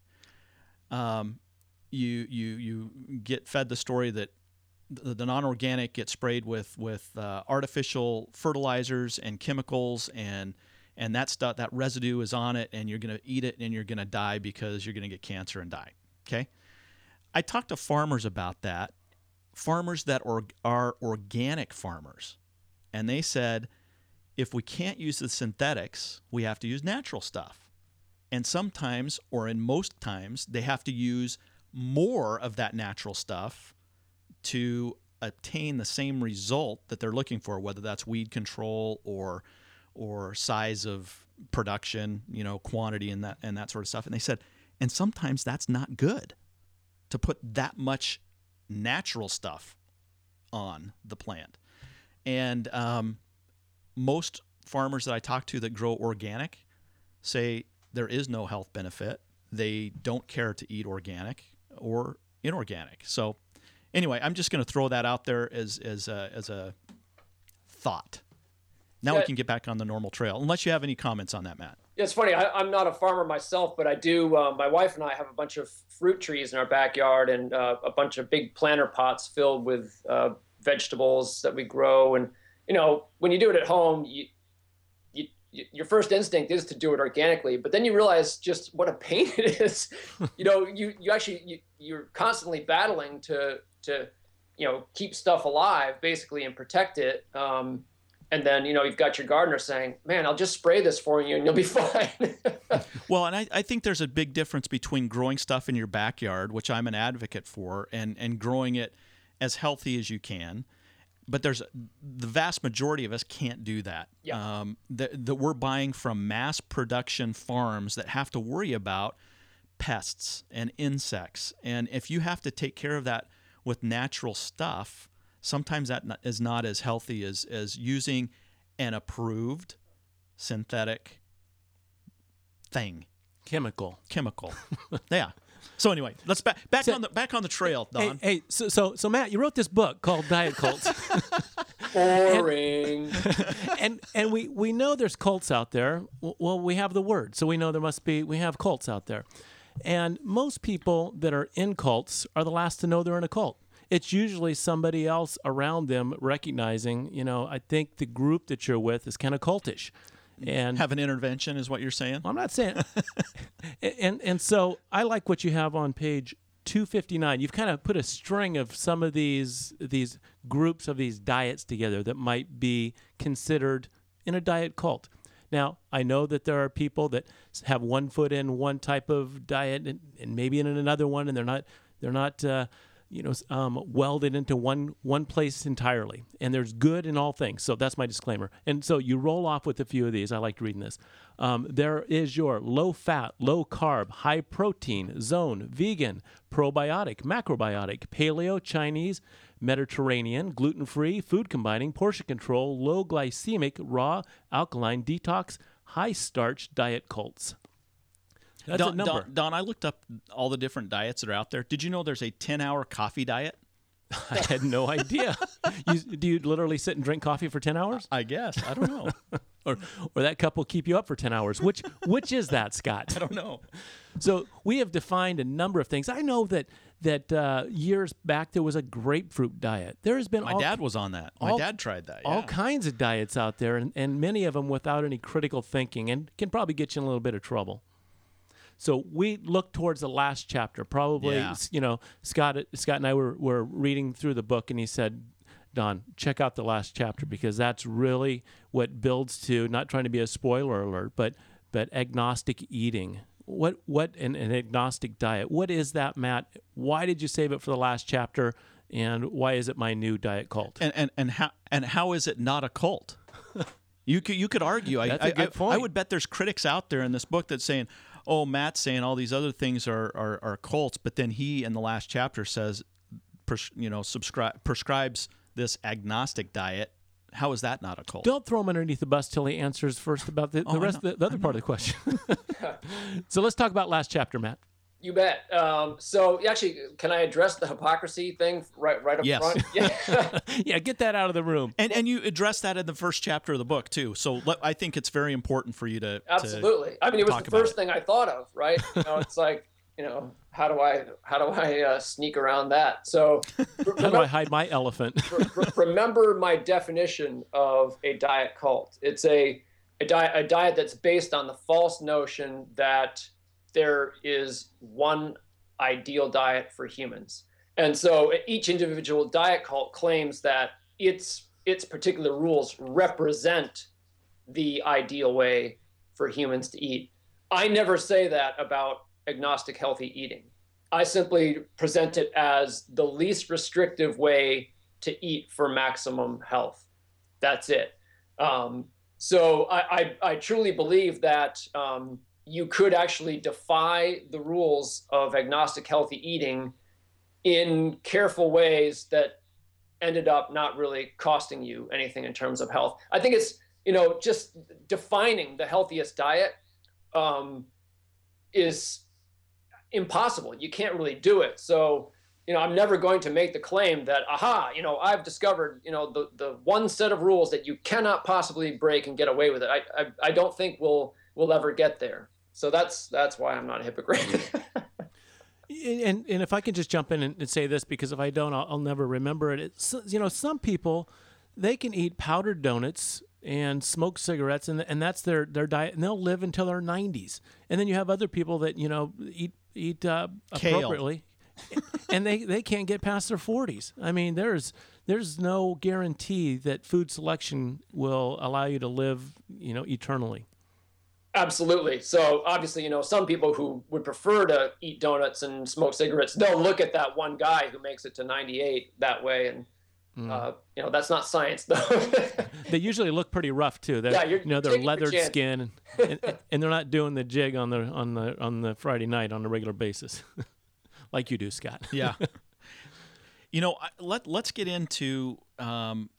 Um, you you you get fed the story that the, the non-organic gets sprayed with with uh, artificial fertilizers and chemicals, and and that stuff, that residue is on it, and you're going to eat it and you're going to die because you're going to get cancer and die. Okay, I talked to farmers about that, farmers that are, are organic farmers, and they said, if we can't use the synthetics, we have to use natural stuff, and sometimes, or in most times, they have to use more of that natural stuff to obtain the same result that they're looking for, whether that's weed control or or size of production, you know, quantity and that and that sort of stuff. And they said, and sometimes that's not good to put that much natural stuff on the plant. And um, most farmers that I talk to that grow organic say there is no health benefit. They don't care to eat organic or inorganic. So anyway, I'm just going to throw that out there as as a, as a thought. Now Yeah. we can get back on the normal trail, unless you have any comments on that, Matt. Yeah, it's funny. I, I'm not a farmer myself, but I do. Uh, my wife and I have a bunch of fruit trees in our backyard and uh, a bunch of big planter pots filled with uh, vegetables that we grow. And you know, when you do it at home, you, you, you, your first instinct is to do it organically, but then you realize just what a pain it is. You know, you you actually you, you're constantly battling to to you know keep stuff alive, basically, and protect it. Um, And then, you know, you've got your gardener saying, man, I'll just spray this for you and you'll be fine. Well, and I, I think there's a big difference between growing stuff in your backyard, which I'm an advocate for, and, and growing it as healthy as you can. But there's the vast majority of us can't do that. Yeah. Um, that, that we're buying from mass production farms that have to worry about pests and insects. And if you have to take care of that with natural stuff, sometimes that not- is not as healthy as, as using an approved synthetic thing, Chemical. chemical. Yeah. So anyway, let's back back So- on the back on the trail, Hey, Don. hey, so, so so Matt, you wrote this book called Diet Cults, Boring. and and we we know there's cults out there. W- Well, we have the word, so we know there must be. We have cults out there, and most people that are in cults are the last to know they're in a cult. It's usually somebody else around them recognizing, you know, I think the group that you're with is kind of cultish, and Have an intervention is what you're saying? I'm not saying. and and so I like what you have on page two fifty-nine. You've kind of put a string of some of these these groups of these diets together that might be considered in a diet cult. Now, I know that there are people that have one foot in one type of diet and, and maybe in another one, and they're not they're not uh, you know um, welded into one one place entirely. And there's good in all things. So that's my disclaimer. And so you roll off with a few of these. I liked reading this. Um, there is your low fat, low carb, high protein, zone, vegan, probiotic, macrobiotic, paleo, Chinese, Mediterranean, gluten-free, food combining, portion control, low glycemic, raw, alkaline, detox, high starch diet cults. That's Don, a number. Don, Don, I looked up all the different diets that are out there. Did you know there's a ten-hour coffee diet? I had no idea. You, do you literally sit and drink coffee for ten hours? I guess. I don't know. Or, or that cup will keep you up for ten hours. Which which is that, Scott? I don't know. So we have defined a number of things. I know that that uh, years back there was a grapefruit diet. There has been My all, dad was on that. My all- dad tried that. all yeah. kinds of diets out there, and, and many of them without any critical thinking, and can probably get you in a little bit of trouble. So we look towards the last chapter. Probably, Yeah. you know, Scott Scott and I were, were reading through the book, and he said, Don, check out the last chapter, because that's really what builds to, not trying to be a spoiler alert, but but agnostic eating. What what an, an agnostic diet? What is that, Matt? Why did you save it for the last chapter? And why is it my new diet cult? And and and how and how is it not a cult? You could you could argue. I, That's a I- good I, point. I would bet there's critics out there in this book that's saying, "Oh, Matt's saying all these other things are are, are cults," but then he in the last chapter says, pres, you know, subscribe prescribes this agnostic diet. How is that not a cult? Don't throw him underneath the bus till he answers first about the, the Oh, I rest, know. the, the other part of the question. So let's talk about last chapter, Matt. You bet. Um, so actually, can I address the hypocrisy thing right right up Yes. front? Yeah. Yeah, get that out of the room. And and you address that in the first chapter of the book too. So let, I think it's very important for you to to- Absolutely. I mean, it was talk the about first it. thing I thought of, right? You know, it's like, you know, how do I how do I uh, sneak around that? So How do I hide my elephant? re- remember my definition of a diet cult. It's a a diet a diet that's based on the false notion that there is one ideal diet for humans. And so each individual diet cult claims that its its particular rules represent the ideal way for humans to eat. I never say that about agnostic healthy eating. I simply present it as the least restrictive way to eat for maximum health. That's it. Um, so I, I, I truly believe that um, you could actually defy the rules of agnostic healthy eating in careful ways that ended up not really costing you anything in terms of health. I think it's, you know, just defining the healthiest diet um, is impossible. You can't really do it. So, you know, I'm never going to make the claim that, aha, you know, I've discovered, you know, the, the one set of rules that you cannot possibly break and get away with it. I, I, I don't think we'll, we'll ever get there. So that's, that's why I'm not a hypocrite. And and if I can just jump in and, and say this, because if I don't, I'll, I'll never remember it. It's, you know, some people, they can eat powdered donuts and smoke cigarettes, and and that's their, their diet, and they'll live until their nineties. And then you have other people that, you know, eat eat uh, Kale. appropriately, and they, they can't get past their forties. I mean, there's there's no guarantee that food selection will allow you to live, you know, eternally. Absolutely. So obviously, you know, some people who would prefer to eat donuts and smoke cigarettes, they'll look at that one guy who makes it to ninety-eight that way. And, Mm. uh, you know, that's not science, though. They usually look pretty rough too. They're, Yeah, you're you know, they're taking your leathered chance. skin, and, and, and they're not doing the jig on the on the on the Friday night on a regular basis, like you do, Scott. Yeah. You know, I- let let's get into, um,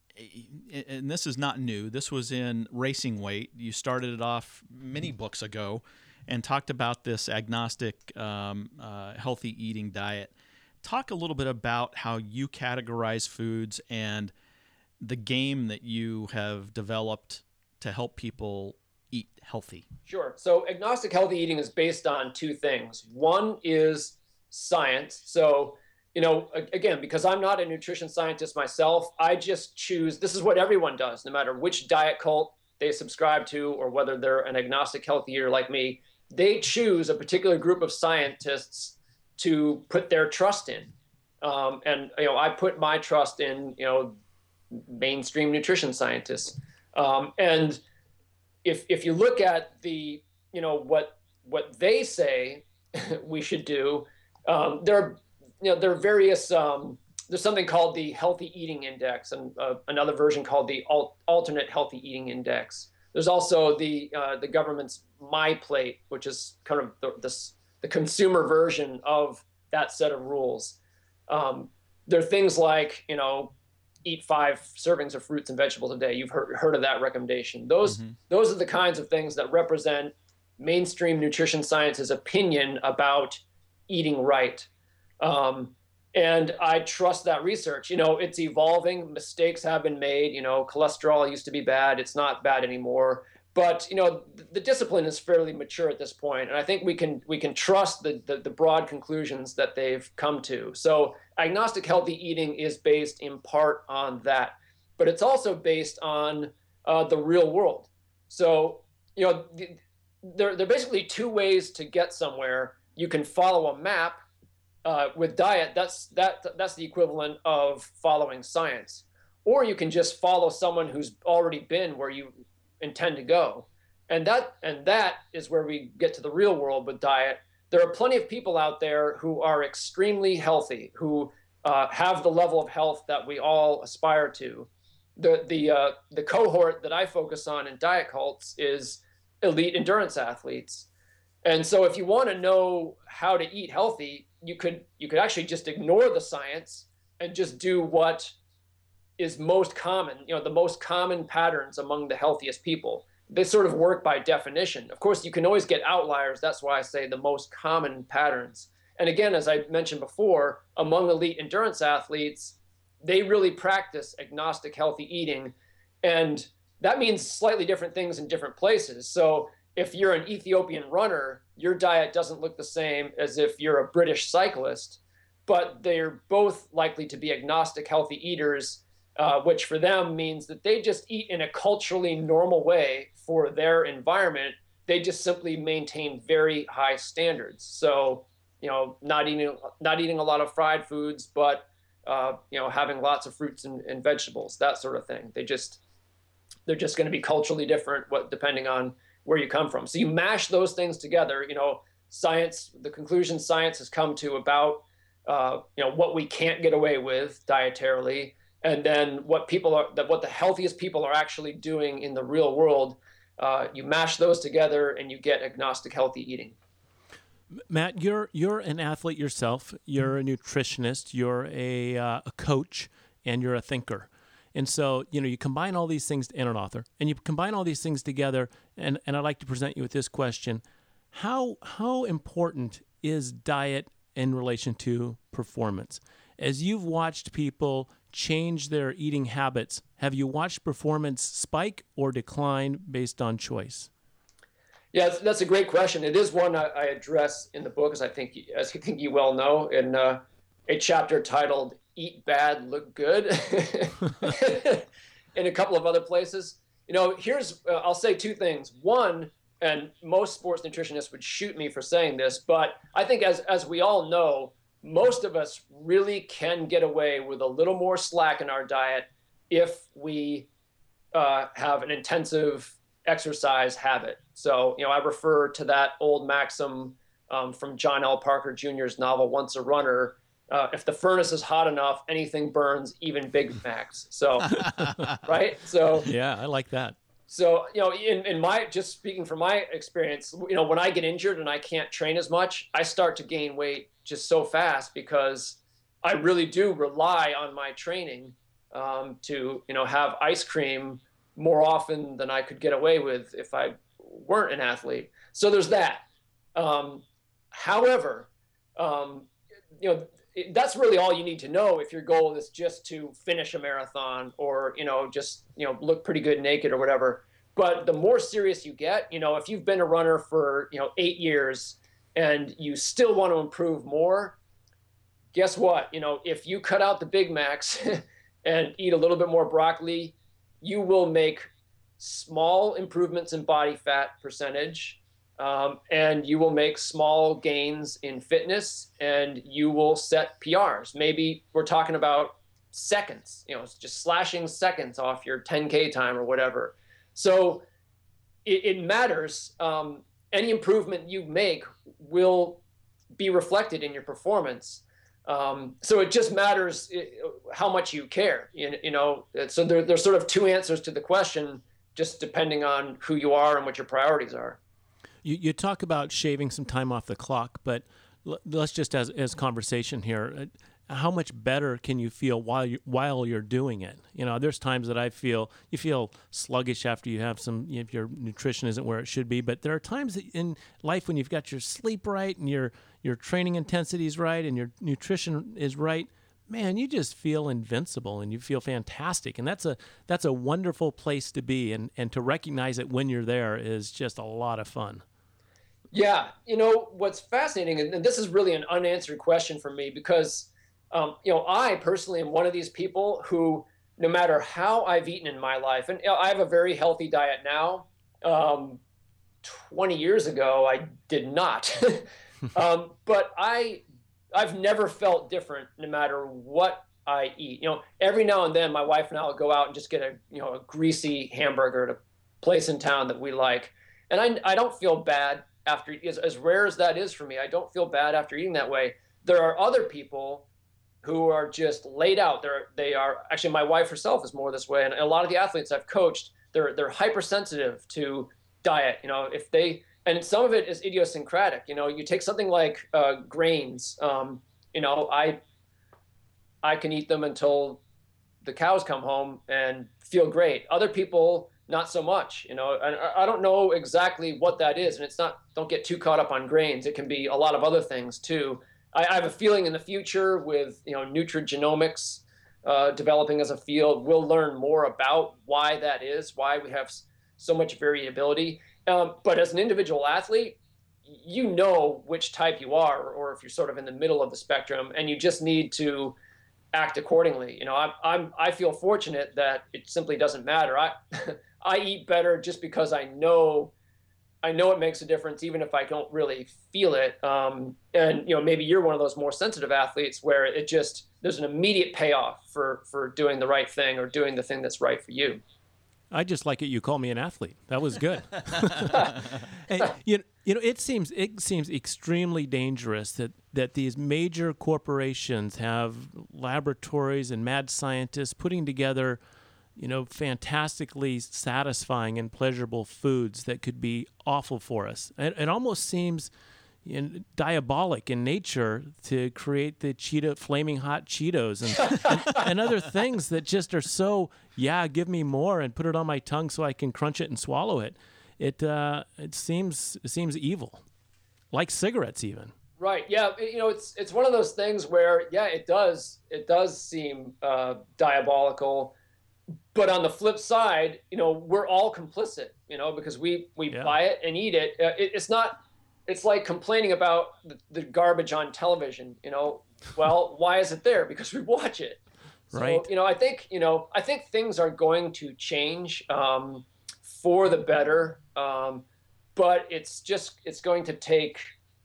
and this is not new. This was in Racing Weight. You started it off many books ago, and talked about this agnostic, um, uh, healthy eating diet. Talk a little bit about how you categorize foods and the game that you have developed to help people eat healthy. Sure. So agnostic healthy eating is based on two things. One is science. So, you know, a- again, because I'm not a nutrition scientist myself, I just choose, this is what everyone does, no matter which diet cult they subscribe to or whether they're an agnostic healthy eater like me, they choose a particular group of scientists to put their trust in. Um, and, you know, I put my trust in, you know, mainstream nutrition scientists. Um, and if if you look at the, you know, what what they say we should do, um, there are, you know, there are various, um, there's something called the Healthy Eating Index and uh, another version called the Al- Alternate Healthy Eating Index. There's also the uh, the government's My Plate, which is kind of the, the, the consumer version of that set of rules. Um, there are things like, you know, eat five servings of fruits and vegetables a day. You've heard, heard of that recommendation. Those Mm-hmm. those are the kinds of things that represent mainstream nutrition science's opinion about eating right. Um, And I trust that research. You know, it's evolving. Mistakes have been made. You know, cholesterol used to be bad. It's not bad anymore. But, you know, the, the discipline is fairly mature at this point. And I think we can we can trust the, the, the broad conclusions that they've come to. So agnostic healthy eating is based in part on that. But it's also based on uh, the real world. So, you know, there, there are basically two ways to get somewhere. You can follow a map. Uh, with diet, that's that that's the equivalent of following science. Or you can just follow someone who's already been where you intend to go. And that and that is where we get to the real world with diet. There are plenty of people out there who are extremely healthy, who uh, have the level of health that we all aspire to. The the uh, the cohort that I focus on in Diet Cults is elite endurance athletes. And so if you want to know how to eat healthy, you could you could actually just ignore the science and just do what is most common, you know, the most common patterns among the healthiest people. They sort of work by definition. Of course, you can always get outliers. That's why I say the most common patterns. And again, as I mentioned before, among elite endurance athletes, they really practice agnostic healthy eating. And that means slightly different things in different places. So if you're an Ethiopian runner, your diet doesn't look the same as if you're a British cyclist, but they're both likely to be agnostic healthy eaters, uh, which for them means that they just eat in a culturally normal way for their environment. They just simply maintain very high standards. So, you know, not eating not eating a lot of fried foods, but uh, you know, having lots of fruits and, and vegetables, that sort of thing. They just they're just going to be culturally different, what depending on where you come from. So you mash those things together. You know, science, the conclusion science has come to about, uh, you know, what we can't get away with dietarily, and then what people are, that what the healthiest people are actually doing in the real world. Uh, you mash those together and you get agnostic healthy eating. Matt, you're you're an athlete yourself. You're a nutritionist. You're a uh, a coach, and you're a thinker. And so, you know, you combine all these things, and an author, and you combine all these things together, and, and I'd like to present you with this question. How how important is diet in relation to performance? As you've watched people change their eating habits, have you watched performance spike or decline based on choice? Yeah, that's, that's a great question. It is one I, I address in the book, as I think, as I think you well know, in uh, a chapter titled "Eat Bad, Look Good," in a couple of other places. You know, here's uh, I'll say two things. One, and most sports nutritionists would shoot me for saying this, but I think as as we all know, most of us really can get away with a little more slack in our diet if we uh, have an intensive exercise habit. So, you know, I refer to that old maxim um, from John L. Parker Junior's novel, Once a Runner. Uh, if the furnace is hot enough, anything burns, even Big Macs. So, right? So, yeah, I like that. So, you know, in, in my, just speaking from my experience, you know, when I get injured and I can't train as much, I start to gain weight just so fast because I really do rely on my training um, to, you know, have ice cream more often than I could get away with if I weren't an athlete. So there's that. Um, however, um, you know, it, that's really all you need to know if your goal is just to finish a marathon or, you know, just, you know, look pretty good naked or whatever. But the more serious you get, you know, if you've been a runner for, you know, eight years and you still want to improve more, guess what? You know, if you cut out the Big Macs and eat a little bit more broccoli, you will make small improvements in body fat percentage, um, and you will make small gains in fitness, and you will set P Rs. Maybe we're talking about seconds, you know, it's just slashing seconds off your ten K time or whatever. So it, it matters. Um, any improvement you make will be reflected in your performance. Um, so it just matters how much you care, you, you know. So there, there's sort of two answers to the question, just depending on who you are and what your priorities are. You, you talk about shaving some time off the clock, but l- let's just as as conversation here. How much better can you feel while you while you're doing it? You know, there's times that I feel you feel sluggish after you have some, if your nutrition isn't where it should be. But there are times in life when you've got your sleep right and you're your training intensity is right and your nutrition is right, man, you just feel invincible and you feel fantastic. And that's a that's a wonderful place to be. And, and to recognize it when you're there is just a lot of fun. Yeah. You know, what's fascinating, and this is really an unanswered question for me because, um, you know, I personally am one of these people who, no matter how I've eaten in my life, and you know, I have a very healthy diet now. Um, twenty years ago, I did not. um, but I, I've never felt different no matter what I eat. You know, every now and then my wife and I will go out and just get a, you know, a greasy hamburger at a place in town that we like. And I, I don't feel bad after, as, as rare as that is for me, I don't feel bad after eating that way. There are other people who are just laid out. They're, they are, actually my wife herself is more this way. And a lot of the athletes I've coached, they're, they're hypersensitive to diet. You know, if they, and some of it is idiosyncratic. You know, you take something like uh, grains. Um, you know, I I can eat them until the cows come home and feel great. Other people, not so much. You know, and I don't know exactly what that is. And it's not. Don't get too caught up on grains. It can be a lot of other things too. I, I have a feeling in the future with you know nutrigenomics uh, developing as a field, we'll learn more about why that is, why we have so much variability. Um, but as an individual athlete, you know which type you are, or if you're sort of in the middle of the spectrum, and you just need to act accordingly. You know, I'm, I'm I feel fortunate that it simply doesn't matter. I I eat better just because I know I know it makes a difference, even if I don't really feel it. Um, and you know, maybe you're one of those more sensitive athletes where it just there's an immediate payoff for for doing the right thing or doing the thing that's right for you. I just like it. You call me an athlete. That was good. Hey, you, you know, it seems it seems extremely dangerous that, that these major corporations have laboratories and mad scientists putting together, you know, fantastically satisfying and pleasurable foods that could be awful for us. It, it almost seems you know, diabolic in nature to create the Cheeto, flaming hot Cheetos and, and, and other things that just are so, yeah, give me more and put it on my tongue so I can crunch it and swallow it. It uh, it seems it seems evil, like cigarettes even. Right. Yeah. You know, it's it's one of those things where, yeah, it does it does seem uh, diabolical. But on the flip side, you know, we're all complicit, you know, because we, we Yeah. buy it and eat it. Uh, it. It's not, it's like complaining about the, the garbage on television, you know, well, why is it there? Because we watch it. So, Right. you know, I think, you know, I think things are going to change um, for the better. Um, but it's just, it's going to take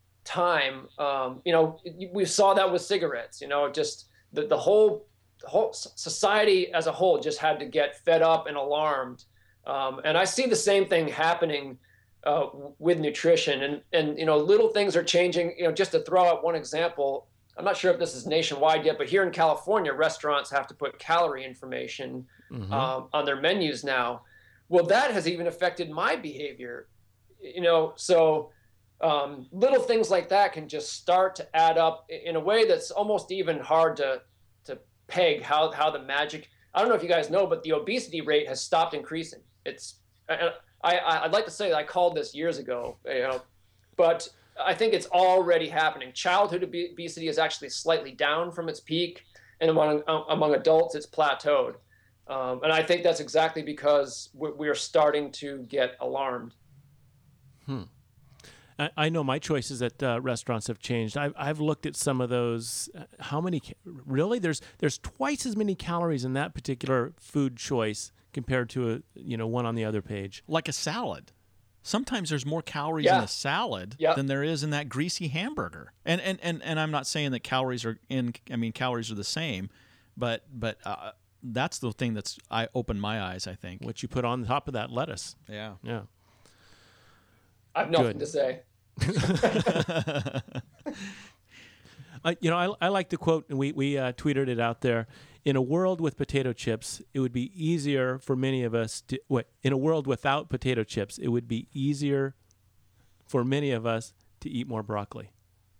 time. Um, you know, we saw that with cigarettes, you know, just the, the whole, the whole society as a whole just had to get fed up and alarmed. Um, and I see the same thing happening uh, with nutrition, and, and, you know, little things are changing. You know, just to throw out one example, I'm not sure if this is nationwide yet, but here in California, restaurants have to put calorie information Mhm. um, on their menus now. Well, that has even affected my behavior, you know, so um, little things like that can just start to add up in a way that's almost even hard to, to peg how, how the magic, I don't know if you guys know, but the obesity rate has stopped increasing. It's, I, I, I'd like to say that I called this years ago, you know, but I think it's already happening. Childhood obesity is actually slightly down from its peak, and among among adults, it's plateaued. Um, and I think that's exactly because we're, we're starting to get alarmed. I, I know my choices at uh, restaurants have changed. I've I've looked at some of those. uh, How many? ca- Really? There's there's twice as many calories in that particular food choice compared to a you know one on the other page. Like a salad. Sometimes there's more calories Yeah. in a salad Yeah. than there is in that greasy hamburger. And, and and and I'm not saying that calories are in. I mean, calories are the same, but but uh, that's the thing that's I opened my eyes. I think. What you put on top of that lettuce? Yeah. Yeah. I have nothing Good. to say. I, you know, I, I like the quote, and we, we uh, tweeted it out there. In a world with potato chips, it would be easier for many of us to, what, in a world without potato chips, it would be easier for many of us to eat more broccoli.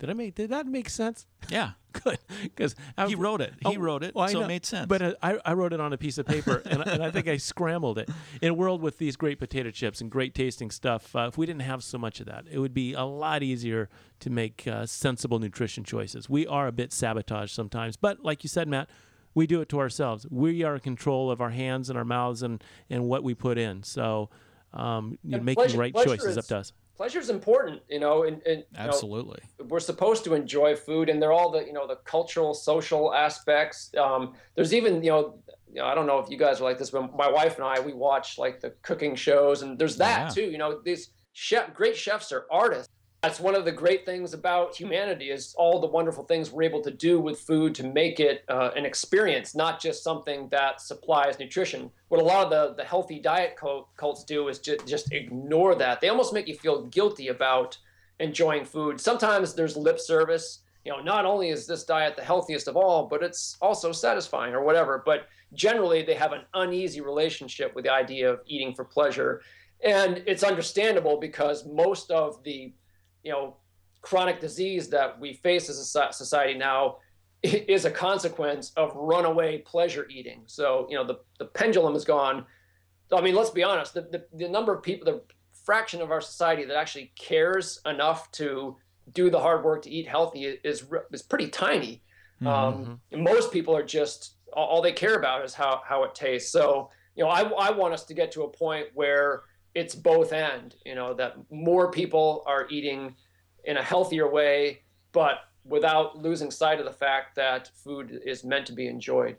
Did I make? Did that make sense? Yeah. Good, because He wrote it. He wrote it, so it made sense. But uh, I, I wrote it on a piece of paper, and, and I think I scrambled it. In a world with these great potato chips and great tasting stuff, uh, if we didn't have so much of that, it would be a lot easier to make uh, sensible nutrition choices. We are a bit sabotaged sometimes, but like you said, Matt, we do it to ourselves. We are in control of our hands and our mouths and, and what we put in. So um, you know, making pleasure, right pleasure choices is, up to us. Pleasure is important, you know, and, and you Absolutely. know, we're supposed to enjoy food, and they're all the, you know, the cultural, social aspects. Um, there's even, you know, you know, I don't know if you guys are like this, but my wife and I, we watch like the cooking shows, and there's that Yeah. too. You know, these chef, great chefs are artists. That's one of the great things about humanity is all the wonderful things we're able to do with food to make it uh, an experience, not just something that supplies nutrition. What a lot of the, the healthy diet cults do is just, just ignore that. They almost make you feel guilty about enjoying food. Sometimes there's lip service. You know, not only is this diet the healthiest of all, but it's also satisfying or whatever. But generally, they have an uneasy relationship with the idea of eating for pleasure. And it's understandable because most of the you know, chronic disease that we face as a society now is a consequence of runaway pleasure eating. So, you know, the, the pendulum has gone. I mean, let's be honest, the, the, the number of people, the fraction of our society that actually cares enough to do the hard work to eat healthy is, is pretty tiny. Mm-hmm. Um, most people are just, all they care about is how, how it tastes. So, you know, I, I want us to get to a point where it's both and, you know, that more people are eating in a healthier way, but without losing sight of the fact that food is meant to be enjoyed.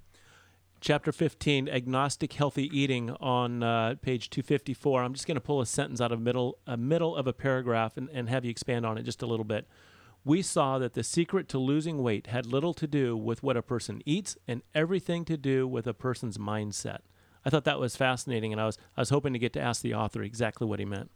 Chapter fifteen, Agnostic Healthy Eating, on uh, page two fifty-four. I'm just going to pull a sentence out of middle, a middle of a paragraph and, and have you expand on it just a little bit. We saw that the secret to losing weight had little to do with what a person eats and everything to do with a person's mindset. I thought that was fascinating, and I was I was hoping to get to ask the author exactly what he meant.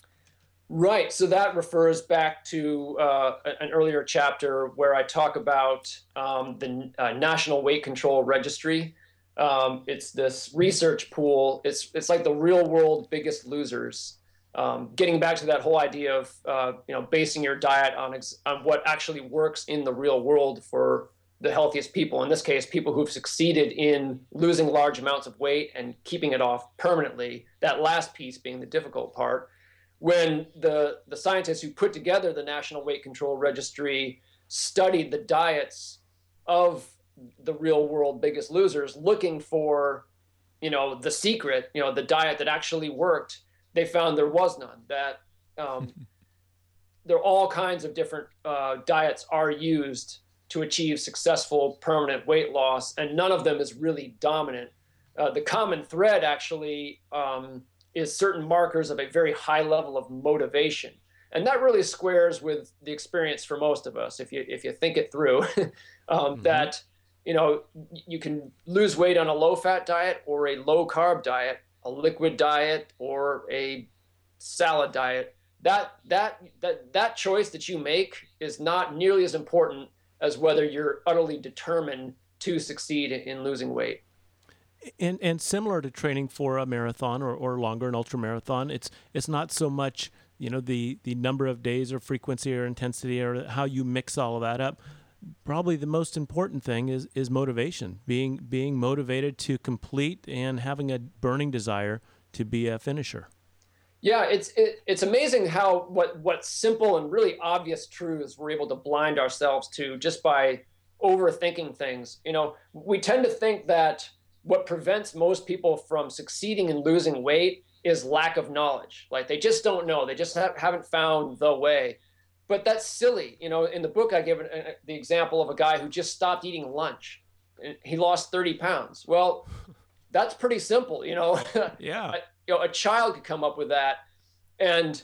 Right. So that refers back to uh, an earlier chapter where I talk about um, the uh, National Weight Control Registry. Um, it's this research pool. It's it's like the real world Biggest Losers. Um, getting back to that whole idea of uh, you know basing your diet on ex- on what actually works in the real world for the healthiest people, in this case, people who've succeeded in losing large amounts of weight and keeping it off permanently, that last piece being the difficult part. When the, the scientists who put together the National Weight Control Registry studied the diets of the real world Biggest Losers, looking for, you know, the secret, you know, the diet that actually worked, they found there was none. That um, there are all kinds of different uh, diets are used to achieve successful permanent weight loss, and none of them is really dominant. Uh, the common thread actually um, is certain markers of a very high level of motivation, and that really squares with the experience for most of us. If you if you think it through, um, mm-hmm. that you know you can lose weight on a low-fat diet or a low-carb diet, a liquid diet or a salad diet. That that that that choice that you make is not nearly as important as whether you're utterly determined to succeed in losing weight. And and similar to training for a marathon or, or longer, an ultra marathon, it's it's not so much, you know, the, the number of days or frequency or intensity or how you mix all of that up. Probably the most important thing is is motivation, being being motivated to complete and having a burning desire to be a finisher. Yeah, it's it, it's amazing how what what simple and really obvious truths we're able to blind ourselves to just by overthinking things. You know, we tend to think that what prevents most people from succeeding in losing weight is lack of knowledge. Like they just don't know. They just ha- haven't found the way. But that's silly. You know, in the book, I give an, a, the example of a guy who just stopped eating lunch. He lost thirty pounds. Well, that's pretty simple. You know, yeah. You know, a child could come up with that. And,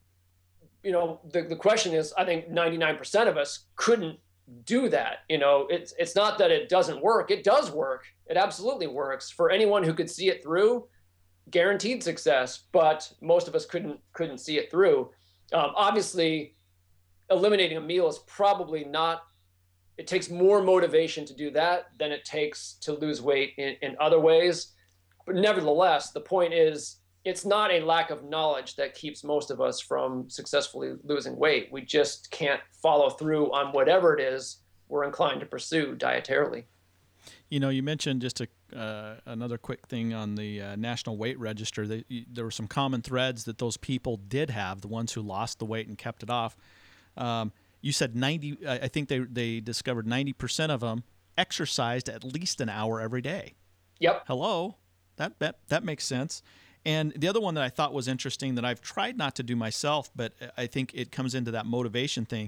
you know, the, the question is, I think ninety-nine percent of us couldn't do that. You know, it's it's not that it doesn't work. It does work. It absolutely works. For anyone who could see it through, guaranteed success. But most of us couldn't couldn't see it through. Um, obviously, eliminating a meal is probably not, it takes more motivation to do that than it takes to lose weight in, in other ways. But nevertheless, the point is, it's not a lack of knowledge that keeps most of us from successfully losing weight. We just can't follow through on whatever it is we're inclined to pursue dietarily. You know, you mentioned just a, uh, another quick thing on the uh, National Weight Register. That you, there were some common threads that those people did have, the ones who lost the weight and kept it off. Um, you said ninety. I think they they discovered ninety percent of them exercised at least an hour every day. Yep. Hello, that that that makes sense. And the other one that I thought was interesting that I've tried not to do myself, but I think it comes into that motivation thing.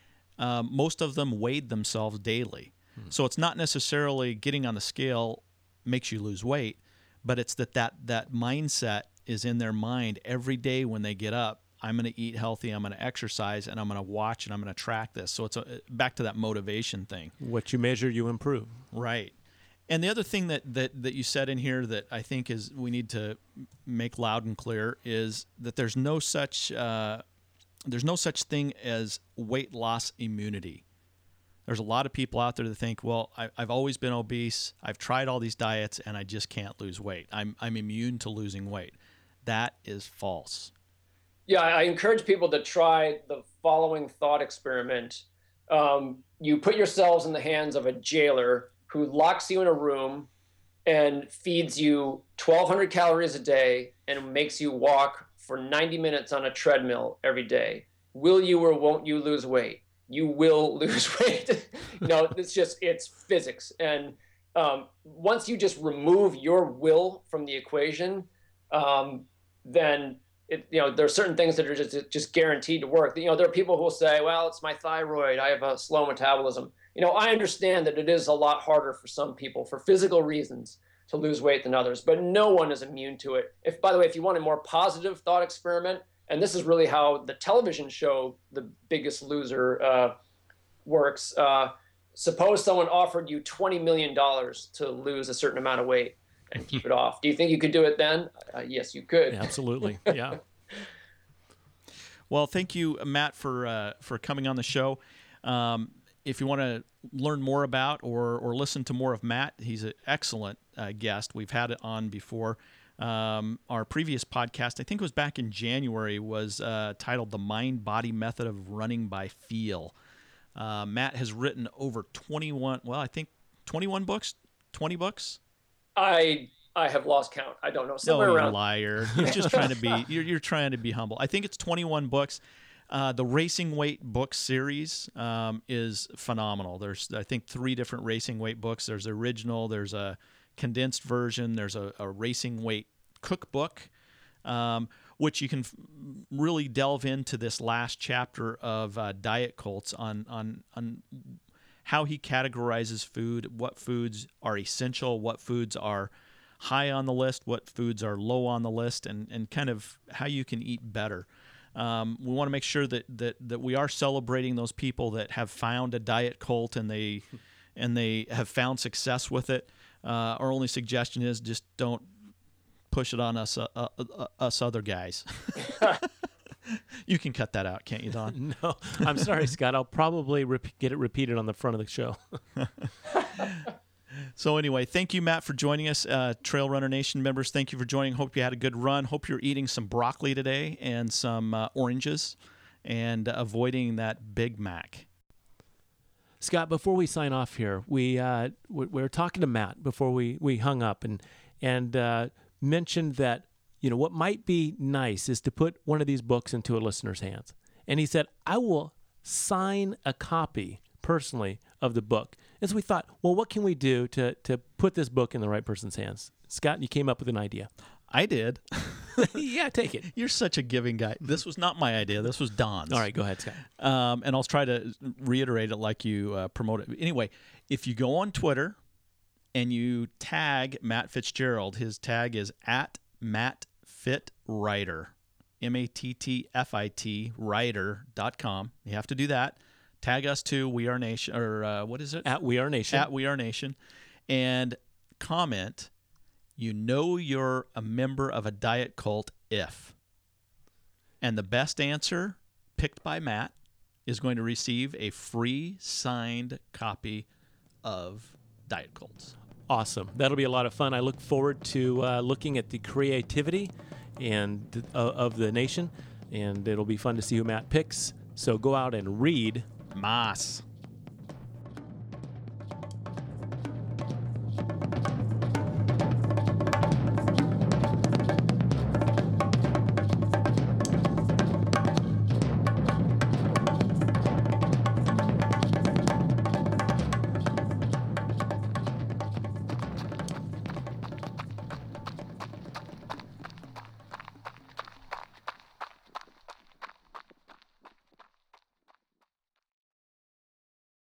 Um, most of them weighed themselves daily. Hmm. So it's not necessarily getting on the scale makes you lose weight, but it's that that, that mindset is in their mind every day when they get up. I'm going to eat healthy, I'm going to exercise, and I'm going to watch, and I'm going to track this. So it's a, back to that motivation thing. What you measure, you improve. Right. And the other thing that, that, that you said in here that I think is we need to make loud and clear is that there's no such uh, there's no such thing as weight loss immunity. There's a lot of people out there that think, well, I, I've always been obese, I've tried all these diets, and I just can't lose weight. I'm I'm immune to losing weight. That is false. Yeah, I encourage people to try the following thought experiment. Um, you put yourselves in the hands of a jailer who locks you in a room and feeds you twelve hundred calories a day and makes you walk for ninety minutes on a treadmill every day. Will you or won't you lose weight? You will lose weight. You know, it's just, it's physics. And um, once you just remove your will from the equation, um, then it, you know, there are certain things that are just just guaranteed to work. You know, there are people who will say, well, it's my thyroid, I have a slow metabolism. You know, I understand that it is a lot harder for some people for physical reasons to lose weight than others, but no one is immune to it. If, by the way, if you want a more positive thought experiment, and this is really how the television show The Biggest Loser uh, works, uh, suppose someone offered you twenty million dollars to lose a certain amount of weight and keep it off. Do you think you could do it then? Uh, yes, you could. Yeah, absolutely. Yeah. Well, thank you, Matt, for uh, for coming on the show. Um, if you want to learn more about or or listen to more of Matt, he's an excellent uh, guest. We've had it on before. Um, our previous podcast, I think it was back in January, was uh, titled The Mind-Body Method of Running by Feel. Uh, Matt has written over twenty-one, well, I think twenty-one books, twenty books. I I have lost count. I don't know. Somewhere no, around. You're a liar. You're just trying to be. You're you're trying to be humble. I think it's twenty-one books. Uh, the Racing Weight book series um, is phenomenal. There's I think three different Racing Weight books. There's the original. There's a condensed version. There's a, a Racing Weight cookbook, um, which you can f- really delve into this last chapter of uh, Diet Cults on on on how he categorizes food, what foods are essential, what foods are high on the list, what foods are low on the list, and, and kind of how you can eat better. Um, we want to make sure that, that that we are celebrating those people that have found a diet cult and they and they have found success with it. Uh, our only suggestion is just don't push it on us uh, uh, uh, us other guys. You can cut that out, can't you, Don? No, I'm sorry, Scott. I'll probably rep- get it repeated on the front of the show. So anyway, thank you, Matt, for joining us. Uh, Trail Runner Nation members, thank you for joining. Hope you had a good run. Hope you're eating some broccoli today and some uh, oranges and uh, avoiding that Big Mac. Scott, before we sign off here, we uh, we, we were talking to Matt before we, we hung up and and uh, mentioned that, you know, what might be nice is to put one of these books into a listener's hands. And he said, I will sign a copy personally of the book. And so we thought, well, what can we do to to put this book in the right person's hands? Scott, you came up with an idea. I did. Yeah, take it. You're such a giving guy. This was not my idea. This was Don's. All right, go ahead, Scott. Um, and I'll try to reiterate it like you uh, promote it. Anyway, if you go on Twitter and you tag Matt Fitzgerald, his tag is at Matt Fit Writer, M A T T F I T writer dot com. You have to do that. Tag us too, We Are Nation, or uh, what is it? At We Are Nation. At We Are Nation. And comment, you know you're a member of a diet cult if. And the best answer, picked by Matt, is going to receive a free signed copy of Diet Cults. Awesome. That'll be a lot of fun. I look forward to uh, looking at the creativity and uh, of the nation, and it'll be fun to see who Matt picks. So go out and read Moss.